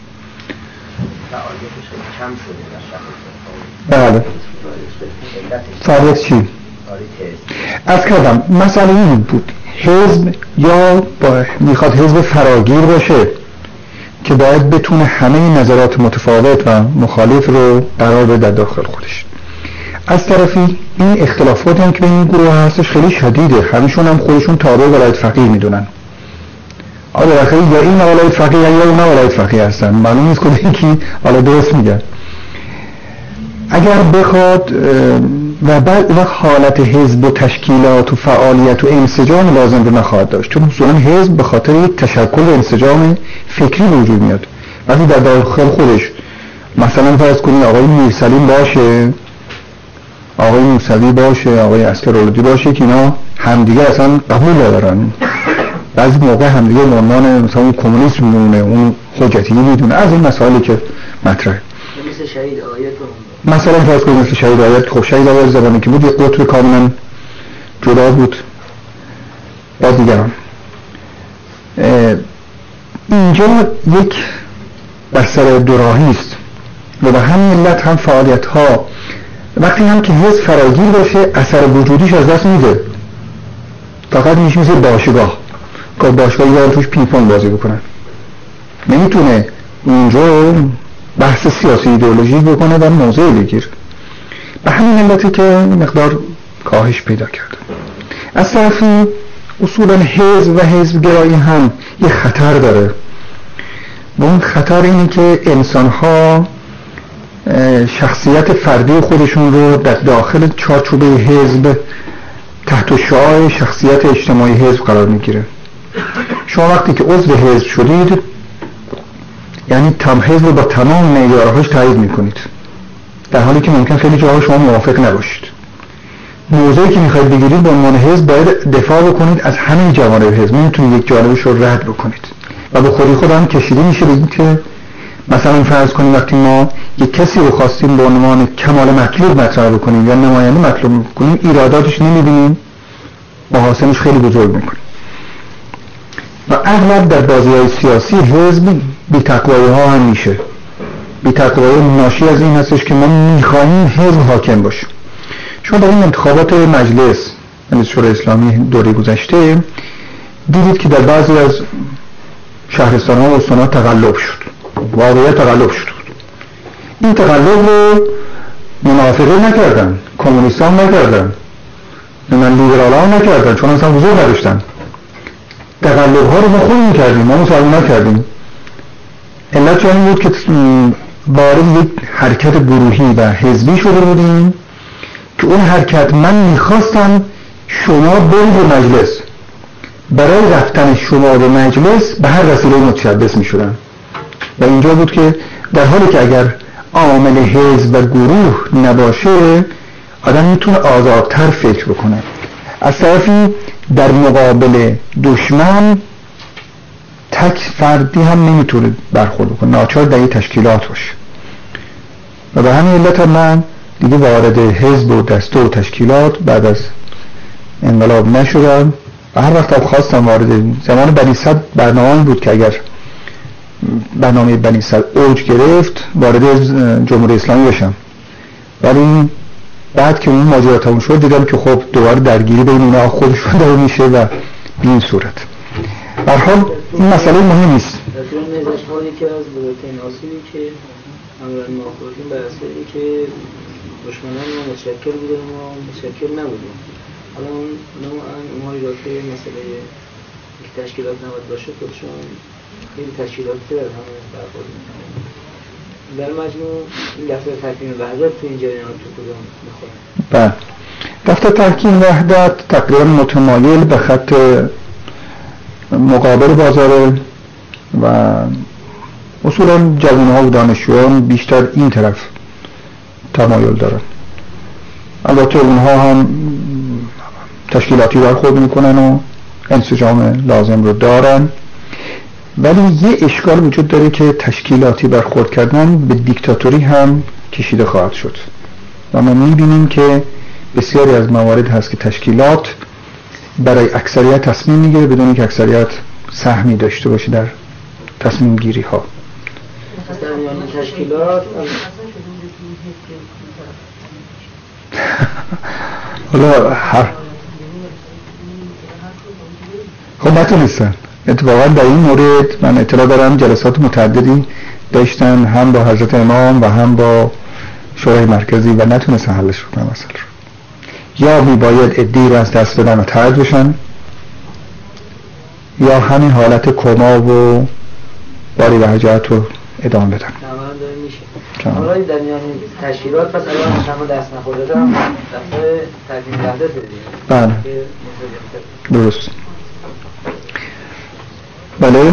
بله فعالیت چی؟ از کردم مسئله این بود حزب یا میخواد حزب فراگیر باشه که باید بتونه همه نظرات متفاوت و مخالف رو قرار بده در داخل خودش. از طرفی این اختلافاتی هم که بین این گروه هستش خیلی شدیده، همشون هم خودشون تابع ولایت فقیه میدونن. آره در آخر یا این ولایت فقیه یا اون ولایت فقیه هستن، معلوم نیست کدوم یکی حالا درست میگن. اگر بخواد و بعد وقت حالت حزب و تشکیلات و فعالیت و انسجام لازم رو نخواهد داشت، چون اصولا حزب به خاطر یک تشکل و انسجام فکری وجود میاد. وقتی در داخل خودش مثلا فرض کنید آقای میرسلیم باشه، آقای موسوی باشه، آقای اسکرولودی باشه که اینا همدیگه اصلا قبول ندارن، بعضی موقع همدیگه به عنوان مثلا اون کمونیست میدونه، اون حجتی میدونه، از این مسائلی که مطرحه. مثل شهید آیت مثلا فرض کنید مثل شهید آیت، خب شهید آیت زبانی که بود یک قطب کاملا جدا بود با دیگران. اینجا یک بستر دوراهی است و به همین علت هم فعالیت ها وقتی هم که حزب فراگیر باشه اثر وجودیش از دست میده، فقط میشه مثل باشگاه که باشگاهی دارن توش پینگ پونگ بازی بکنن، نمیتونه اونجا بحث سیاسی ایدئولوژی بکنه و موضع بگیر. به همین علتی که مقدار کاهش پیدا کرده. از طرفی اصولا حزب و حزب گرایی هم یه خطر داره و اون خطر اینه که انسان‌ها شخصیت فردی خودشون رو در داخل چارچوب حزب تحت شعاع شخصیت اجتماعی حزب قرار میگیره. شما وقتی که عضو حزب شدید یعنی تم حزب رو با تمام معیارهاش تایید میکنید، در حالی که ممکن خیلی جاها شما موافق نباشید. موضوعی که میخواید بگیرید به عنوان حزب باید دفاع بکنید از همه جوانب حزب، نمیتونید یک جانبش رو رد بکنید و به خودی خود هم کشیده میشه بگید که مثلا فرض کنیم وقتی ما یک کسی رو خواستیم به عنوان کمال مطلوب مطرح بکنیم یا نماینده مطلوب بکنیم، ایراداتش نمیبینیم، محاسنش خیلی بزرگ میکنیم. و اغلب در بازی‌های سیاسی حزب بی‌تقوایی ها هم میشه. بی‌تقوایی ناشی از این هستش که ما میخواهیم حزب حاکم باشه. شما در این انتخابات مجلس مجلس شورای اسلامی دوره گذشته دیدید که در بعضی از شهرستان‌ها و استان‌ها تقلب شد، واقعا تقلب شد. این تقلب رو منافقه نکردن، کمونیستان نکردن، من لیبرال ها نکردن، چون اصلا حضور نداشتن. تقلب ها رو ما خود میکردیم، ما مسلمان نکردیم. علت این بود که وارد یک حرکت گروهی و حزبی شده بودیم که اون حرکت من میخواستم شما برید به مجلس، برای رفتن شما به مجلس به هر وسیله متشبث میشدن و اینجا بود که در حالی که اگر عامل حزب و گروه نباشه آدم میتونه آزادتر فکر بکنه. از طرفی در مقابل دشمن تک فردی هم نمیتونه برخورد بکنه، ناچار در یک تشکیلات باشه و به همین علت من دیگه وارد حزب و دسته و تشکیلات بعد از انقلاب نشدم و هر وقت خواستم وارد زمان بنی صدر برنامه بود که اگر برنامه بنی صدر اوج گرفت وارد جمهوری اسلامی بشم، ولی بعد که اون ماجرا تموم شد دیدم که خب دوباره درگیری بین اینا خودشون داره میشه و به این صورت. به هر حال این مسئله مهم نیست. در نظرش حالی که از بزرگترین آسیبی که امران موافقین بر اساسی که دشمنان ما متشکل بودن و متشکل نبودیم. حالا نوعا اونها ایرادی مسئله که تشکیلات نباید باشه خودشون خیلی تشکیلاتی تر از همه برخورد میکنن. در مجموع این دفتر تحکیم وحدت تو این جریان تو کدام میخوره؟ بله، دفتر تحکیم وحدت تقریبا متمایل به خط مقابل بازاره و اصولا جوانها و دانشجویان بیشتر این طرف تمایل دارن. البته اونها هم تشکیلاتی برخورد میکنن و انسجام لازم رو دارن، ولی یه اشکال وجود داره که تشکیلاتی برخورد کردن به دیکتاتوری هم کشیده خواهد شد و ما میبینیم که بسیاری از موارد هست که تشکیلات برای اکثریت تصمیم میگیره بدون اینکه اکثریت سهمی داشته باشه در تصمیم گیری ها. در تشکیلات حالا هر خب نتونستن اتفاقا در این مورد من اطلاع دارم جلسات متعددی داشتن هم با حضرت امام و هم با شورای مرکزی و نتونستن حلش بکنن مسئله رو. یا میباید عده‌ای رو از دست بدن و طرد بشن، یا همین حالت کما و باری و حجت رو ادامه بدن. نمارم داره میشه حالا در میان تشکیلات پس الان همه دست نخورده دارم دفعه ترکیم لحظه بدیم. بله درست. بله این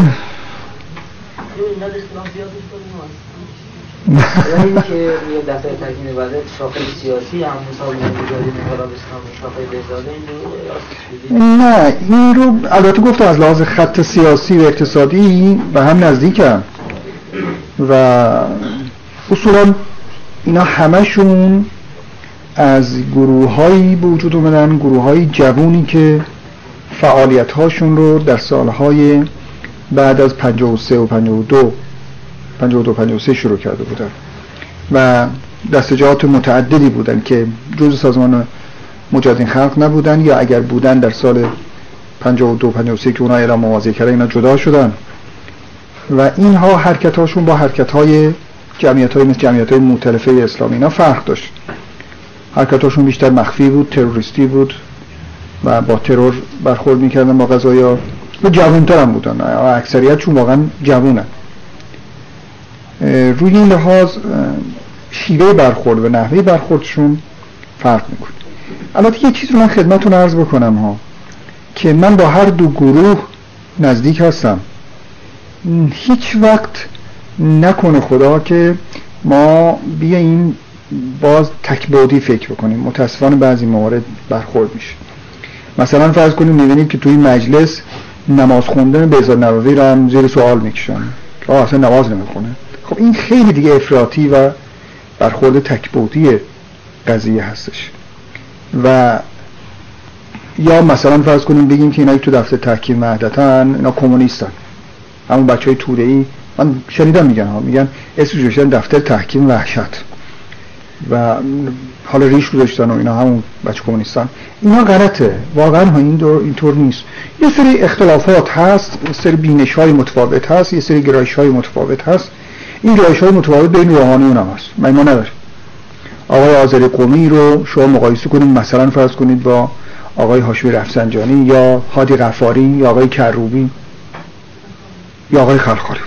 که دفعه تکمیل وحدت شاخه سیاسی هم مثال نمی‌ذاریم انقلاب اسلامی شاخه بهزاده این رو نه این رو البته گفتم از لحاظ خط سیاسی و اقتصادی به هم نزدیکن و اصولا اینا همشون از گروه‌هایی به وجود اومدن، گروه‌های جوونی که فعالیت‌هاشون رو در سالهای بعد از پنجاه و سه و پنجاه و دو پنجاه و دو پنجاه و سه شروع کرده بودن و دستجات متعددی بودن که جزء سازمان مجاهدین خلق نبودن، یا اگر بودن در سال پنجاه و دو پنجاه و سه که اونا اعلام مواضع کردن اینا جدا شدن و اینها حرکت‌هاشون با حرکت‌های جمعیت‌های مثل جمعیت‌های مؤتلفه اسلامی اینا فرق داشت. حرکت‌هاشون بیشتر مخفی بود، تروریستی بود و با ترور برخورد می‌کردن با قضایا و جوان‌تر هم بودن، اکثریتشون واقعا جوانن. روی این لحاظ شیوه برخورد و نحوه برخوردشون فرق میکنه. البته یه چیز رو من خدمتتون عرض بکنم ها که من با هر دو گروه نزدیک هستم. هیچ وقت نکنه خدا که ما بیاییم باز تکبودی فکر بکنیم. متاسفانه بعضی موارد برخورد میشه. مثلا فرض کنیم میبینید که توی مجلس نماز خوندن بهزاد نووی رو هم زیر سوال میکشن که آه اصلا نماز نمیخونه. خب این خیلی دیگه افراطی و برخورد تکبودی قضیه هستش. و یا مثلا فرض کنیم بگیم که اینا تو دفتر تحکیم وحدتن، اینا کمونیستن، همون بچهای توره‌ای من شنیدم میگن ها میگن اسمش گذاشتن دفتر تحکیم وحشت و حالا ریش گذاشتن و اینا همون بچه کمونیستان. اینا غلطه واقعا ها، این دور اینطور نیست. یه سری اختلافات هست، یه سری بینش‌های متفاوت هست، یه سری گرایش‌های متفاوت هست. این گرایش‌های متفاوت بین روحانیون هم هست، من ما نداریم. آقای آذری قمی رو شما مقایسه کنید مثلا فرض کنید با آقای هاشمی رفسنجانی یا هادی غفاری یا آقای کروبی یا آقای خلخالی.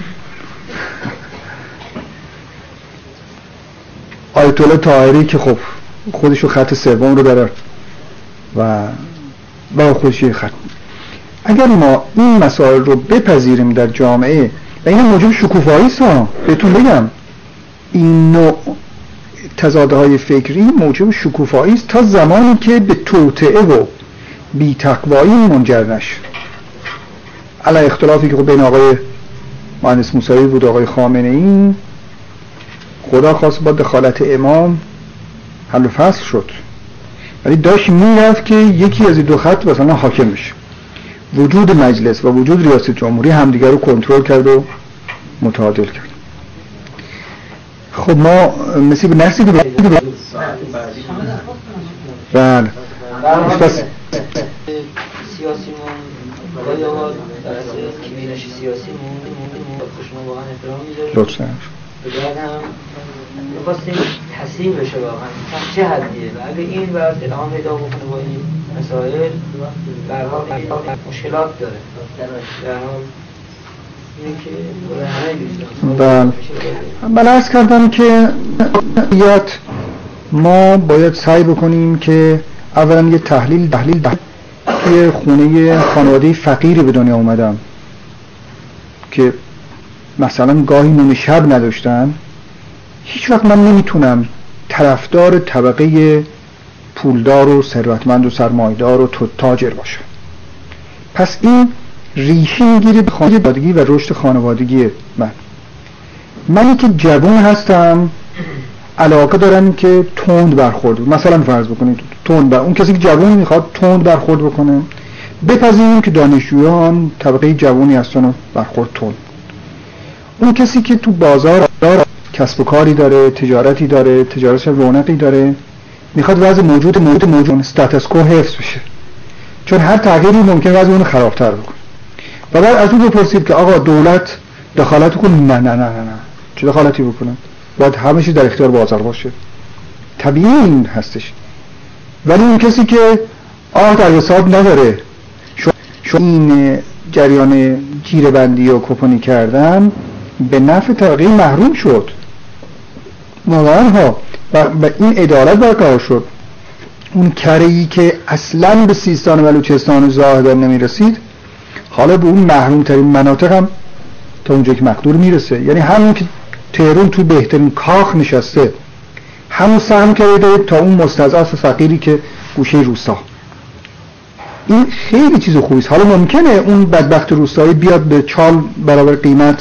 آیت الله طاهری که خب خودشو خط سوم رو داره و با خودش خط. اگر ما این مسائل رو بپذیریم در جامعه و این موجب شکوفایی است ها، بهتون بگم این نوع تضادهای فکری موجب شکوفایی است تا زمانی که به توطئه و بی‌تقوایی منجر نشه. علی اختلافی که بین آقای مهندس موسوی بود و آقای خامنه‌ای، خدا خواست با دخالت امام حل و فصل شد، ولی داشت میرفت که یکی از این دو خط مثلا حاکم بشه. وجود مجلس و وجود ریاست جمهوری همدیگر رو کنترل کرد و متعادل کرد. خب ما مثل به نرسی که بله پس سیاسیمون باید آقا در اصل کمینش سیاسیمون شما واقعا احترام میذاریم لطفا باید هم میخواستیم تصحیح بشه واقعا چه حدیه و اگه این ورد الهام پیدا بکنه با این مسائل برها مشکلات داره در حال اینه که بله من عرض کردم که یاد ما باید سعی بکنیم که اولا یه تحلیل تحلیل توی خونه خانواده فقیری به دنیا اومدم که مثلا گاهی نون شب نداشتن. هیچ وقت من نمیتونم طرفدار طبقه پولدار و ثروتمند و سرمایه‌دار و تاجر باشه. پس این ریشه میگیره به خانوادگی و رشد خانوادگی من. منی که جوان هستم علاقه دارم که تند برخورد، مثلا فرض بکنید تند بر... اون کسی که جوان میخواد تند برخورد بکنه، بپذیریم که دانشجویان طبقه جوانی هستن و برخورد تند. اون کسی که تو بازار کسب و کاری داره، تجارتی داره، تجارت رونقی داره، میخواد وضع موجود موجود موجود استاتس کو حفظ بشه، چون هر تغییری ممکن وضع اون خرابتر بکنه. و بعد از اون بپرسید که آقا دولت دخالت کنه؟ نه نه نه نه نه چه دخالتی بکنه؟ باید همه چیز در اختیار بازار باشه. طبیعی این هستش. ولی اون کسی که آه در حساب نداره، شو این جریان جیره‌بندی و کوپنی کردن به نفع طبقه محروم شد واقعا ها، و این عدالت برقرار شد. اون کره‌ای که اصلاً به سیستان و بلوچستان و زاهدان نمیرسید حالا به اون محروم ترین مناطق هم تا اونجا که مقدور میرسه. یعنی همون که تهران توی بهترین کاخ نشسته همون سهم کرده تا اون مستضعف فقیری که گوشه روستا. این خیلی چیز خوبیست. حالا ممکنه اون بدبخت روستایی بیاد به چال برابر قیمت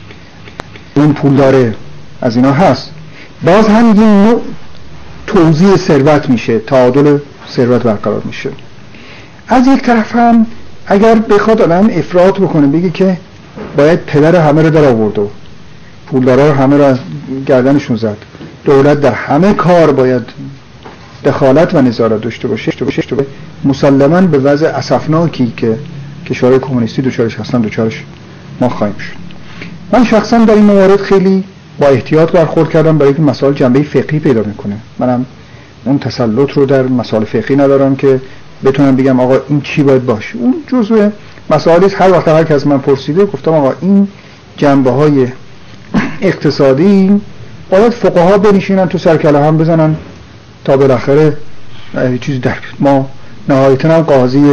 اون پول داره، از اینا هست، باز هم این نوع توزیع ثروت میشه، تعادل ثروت برقرار میشه. از یک طرف هم اگر بخواد آدم افراط بکنه بگه که باید پدر همه رو در آورد و پولدارا رو همه رو از گردنشون زد، دولت در همه کار باید دخالت و نظارت داشته باشه، مسلماً به وضع اسفناکی که کشورهای کمونیستی دوچارش هستن دوچارش ما خواهیم شد. من شخصا در این موارد خیلی با احتیاط برخورد کردم، برای اینکه مسائل جنبه فقهی پیدا میکنه. منم اون تسلط رو در مسائل فقهی ندارم که بتونم بگم آقا این چی باید باشه. اون جزء مسائلی است. هر وقت هر کس من پرسیده گفتم آقا این جنبه های اقتصادی باید فقها بنشینن تو سرکله هم بزنن تا بالاخره چیزی در ما نهایتاً هم قاضی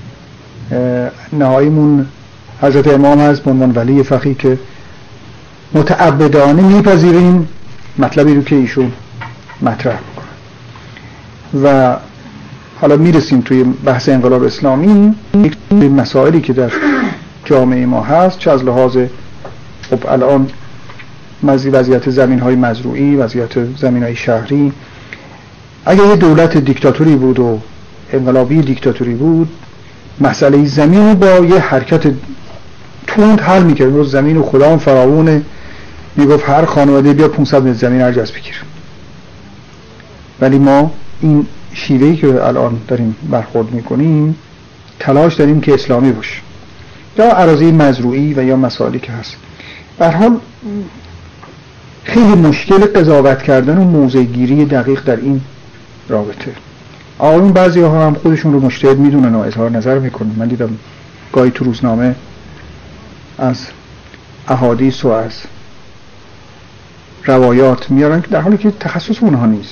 نهاییمون حضرت امام هست به عنوان ولی فقیه که متعبدانه میپذیریم مطلبی رو که ایشون مطرح میکنن. و حالا میرسیم توی بحث انقلاب اسلامی مسائلی که در جامعه ما هست، چه از لحاظ خب الان وضعیت زمین های مزروعی، وضعیت زمین های شهری. اگر یه دولت دیکتاتوری بود و انقلابی دیکتاتوری بود، مسئله زمین با یه حرکت تند حل میکرد. روز زمین و خدا فراوونه، میگفت هر خانواده بیا پانصد متر زمین هر جاست بگیر. ولی ما این شیوهی که الان داریم برخورد میکنیم تلاش داریم که اسلامی باشه، یا اراضی مزروعی و یا مسائلی که هست. به هر حال خیلی مشکل قضاوت کردن و موضع گیری دقیق در این رابطه. آقایون بعضی ها هم خودشون رو مجتهد میدونن و اظهار نظر میکنن. من دیدم گاهی تو روزنامه از احادیث و از روایات میارن که در حالی که تخصص اونها نیست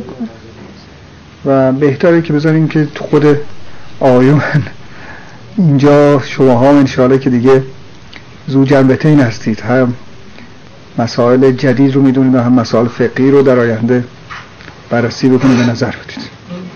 و بهتره که بذاریم که تو خود آقایون اینجا شماها انشاءالله که دیگه زود جنبتین هستید، هم مسائل جدید رو میدونید و هم مسائل فقهی رو در آینده بررسی بکنید و نظر بدید.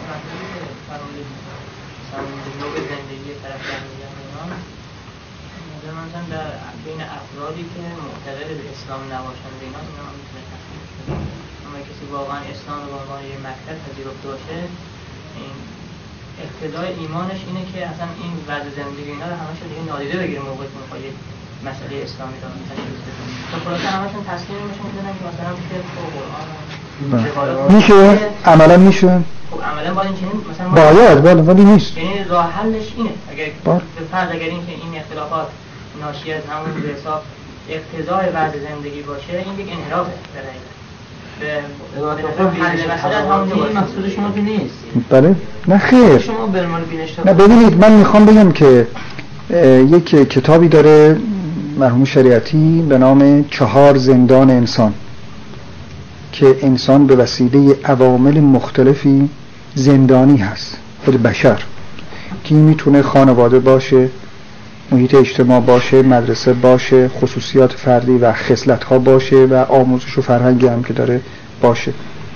بین افرادی که معتقد به اسلام نباشند اینا اینا هم میتونه تفکیک کنه. اما کسی واقعا اسلام رو به عنوان یک مکتب پذیرفته باشه، این اقتضای ایمانش اینه که اصلا این وضع زندگی اینا رو همش دیگه نادیده بگیره موقعی که میخواد مسئله اسلامی رو تشخیص بده. تو خلاصه همشون تسلیم میشن میدونن که مثلا فقه و قرآن میشه عملا میشه. خب عملا باید این چنین مثلا باید ولی ولی نیست. یعنی راه حلش اینه اگر به فرض اگر این که این اختلافات ناشی از همون به حساب اقتضای وضع زندگی باشه، این یک انحرافه در حقیقت. به حل مسئله همون مقصود شما که نیست. بله؟ نه خیر. شما برمان بینش. نه ببینید من میخوام بگم که یک کتابی داره مرحوم شریعتی به نام چهار زندان انسان که انسان به وسیله عوامل مختلفی زندانی هست، خود بشر، که میتونه خانواده باشه، محیط اجتماع باشه، مدرسه باشه، خصوصیات فردی و خصلت‌ها باشه و آموزش و فرهنگی هم که داره باشه.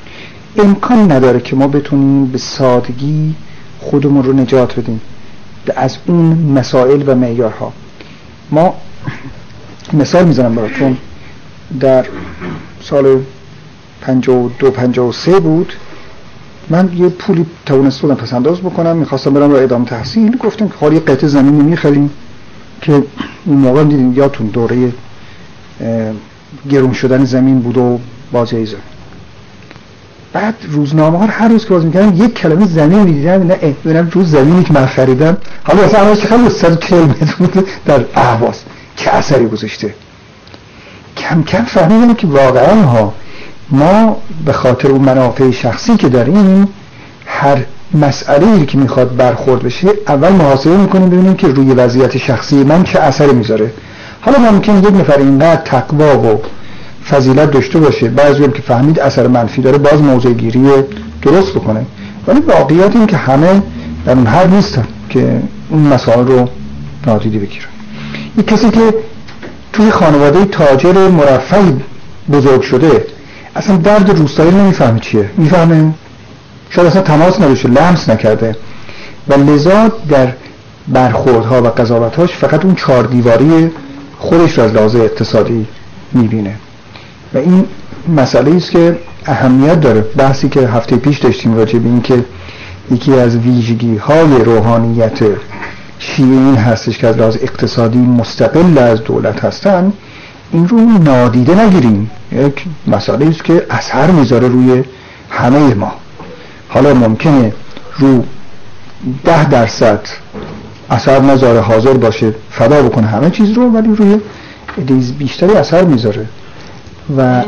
امکان نداره که ما بتونیم به سادگی خودمون رو نجات بدیم از اون مسائل و معیارها. ما مثال میزنم براتون، در سال پنجاه و دو پنجاه و سه بود، من یه پولی توانسته بودم پس انداز بکنم، میخواستم برم رو ادامه تحصیل. گفتم که خالی قطعه زمینی میخریم که اون موقع دیدیم یادتون دوره گرون شدن زمین بود و بازی زمین. بعد روزنامه ها هر روز که باز میکردم یک کلمه زمین میدیدم، نه ببینم روز زمینی که من خریدم حالا مثلا اونش خیلی صد و چهل متر بود در اهواز چه اثری گذاشته. کم کم فهمیدم که واقعا ها ما به خاطر اون منافع شخصی که داریم هر مسئله‌ای که میخواد برخورد بشه اول محاسبه میکنیم ببینیم که روی وضعیت شخصی من چه اثری میذاره. حالا ممکنه یک نفر اینقدر تقوا و فضیلت داشته باشه، بعضی هم که فهمید اثر منفی داره باز موضع گیری درست بکنه، ولی واقعیت این که همه در اون حد نیستن که اون مسائل رو نادیده بگیرن. یک کسی که توی خانواده تاجر مرفهی بزرگ شده اصلا درد روستایی نمیفهمه چیه، میفهمه شاید اصلا تماس نداشته، لمس نکرده و لذا در برخوردها و قضاوت‌هاش فقط اون چهار دیواری خودش رو از لحاظ اقتصادی میبینه و این مسئله است که اهمیت داره. بحثی که هفته پیش داشتیم راجع به این که یکی از ویژگی‌های روحانیت شیعه این هستش که از لحاظ اقتصادی مستقل از دولت هستن، این رو نادیده نگیریم. یک مسئله است که اثر میذاره روی همه ما. حالا ممکنه رو ده درصد اثر نذاره، حاضر باشه فدا بکنه همه چیز رو، ولی روی عدد بیشتری اثر میذاره. و آ...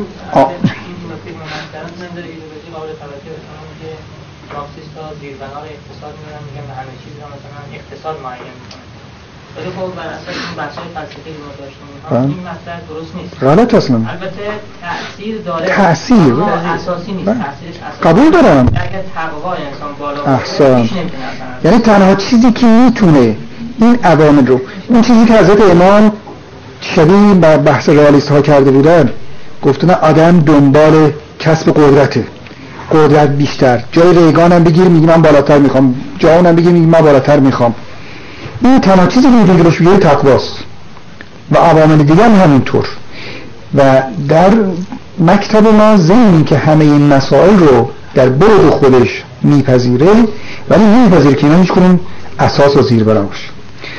اقتصاد معین میکنه. ولی خب بر اساس این بحث‌های فلسفی که ما داشتیم این مطلب درست نیست. غلط اصلا. البته تأثیر داره. تأثیر اساسی نیست. تأثیرش اساسی. قبول دارم. اگر تقوا انسان بالا احسن. یعنی تنها چیزی که میتونه این عوامل رو، اون چیزی که حضرت امام شبیه بر بحث رئالیست ها کرده بودن، گفتن آدم دنبال کسب قدرته، قدرت بیشتر، جای ریگانم بگیر میگی من بالاتر میخوام، جاونم بگیر میگی من بالاتر میخوام. این تنها چیزی که میتونه جلوش بگیره تقواست و عوامل دیگه هم همینطور. و در مکتب ما ذهنی که همه این مسائل رو در بعد خودش میپذیره، ولی نمیپذیره که اینا هیچ کنون اساس و زیر برم باشه.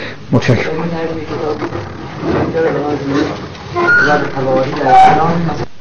متشکرم.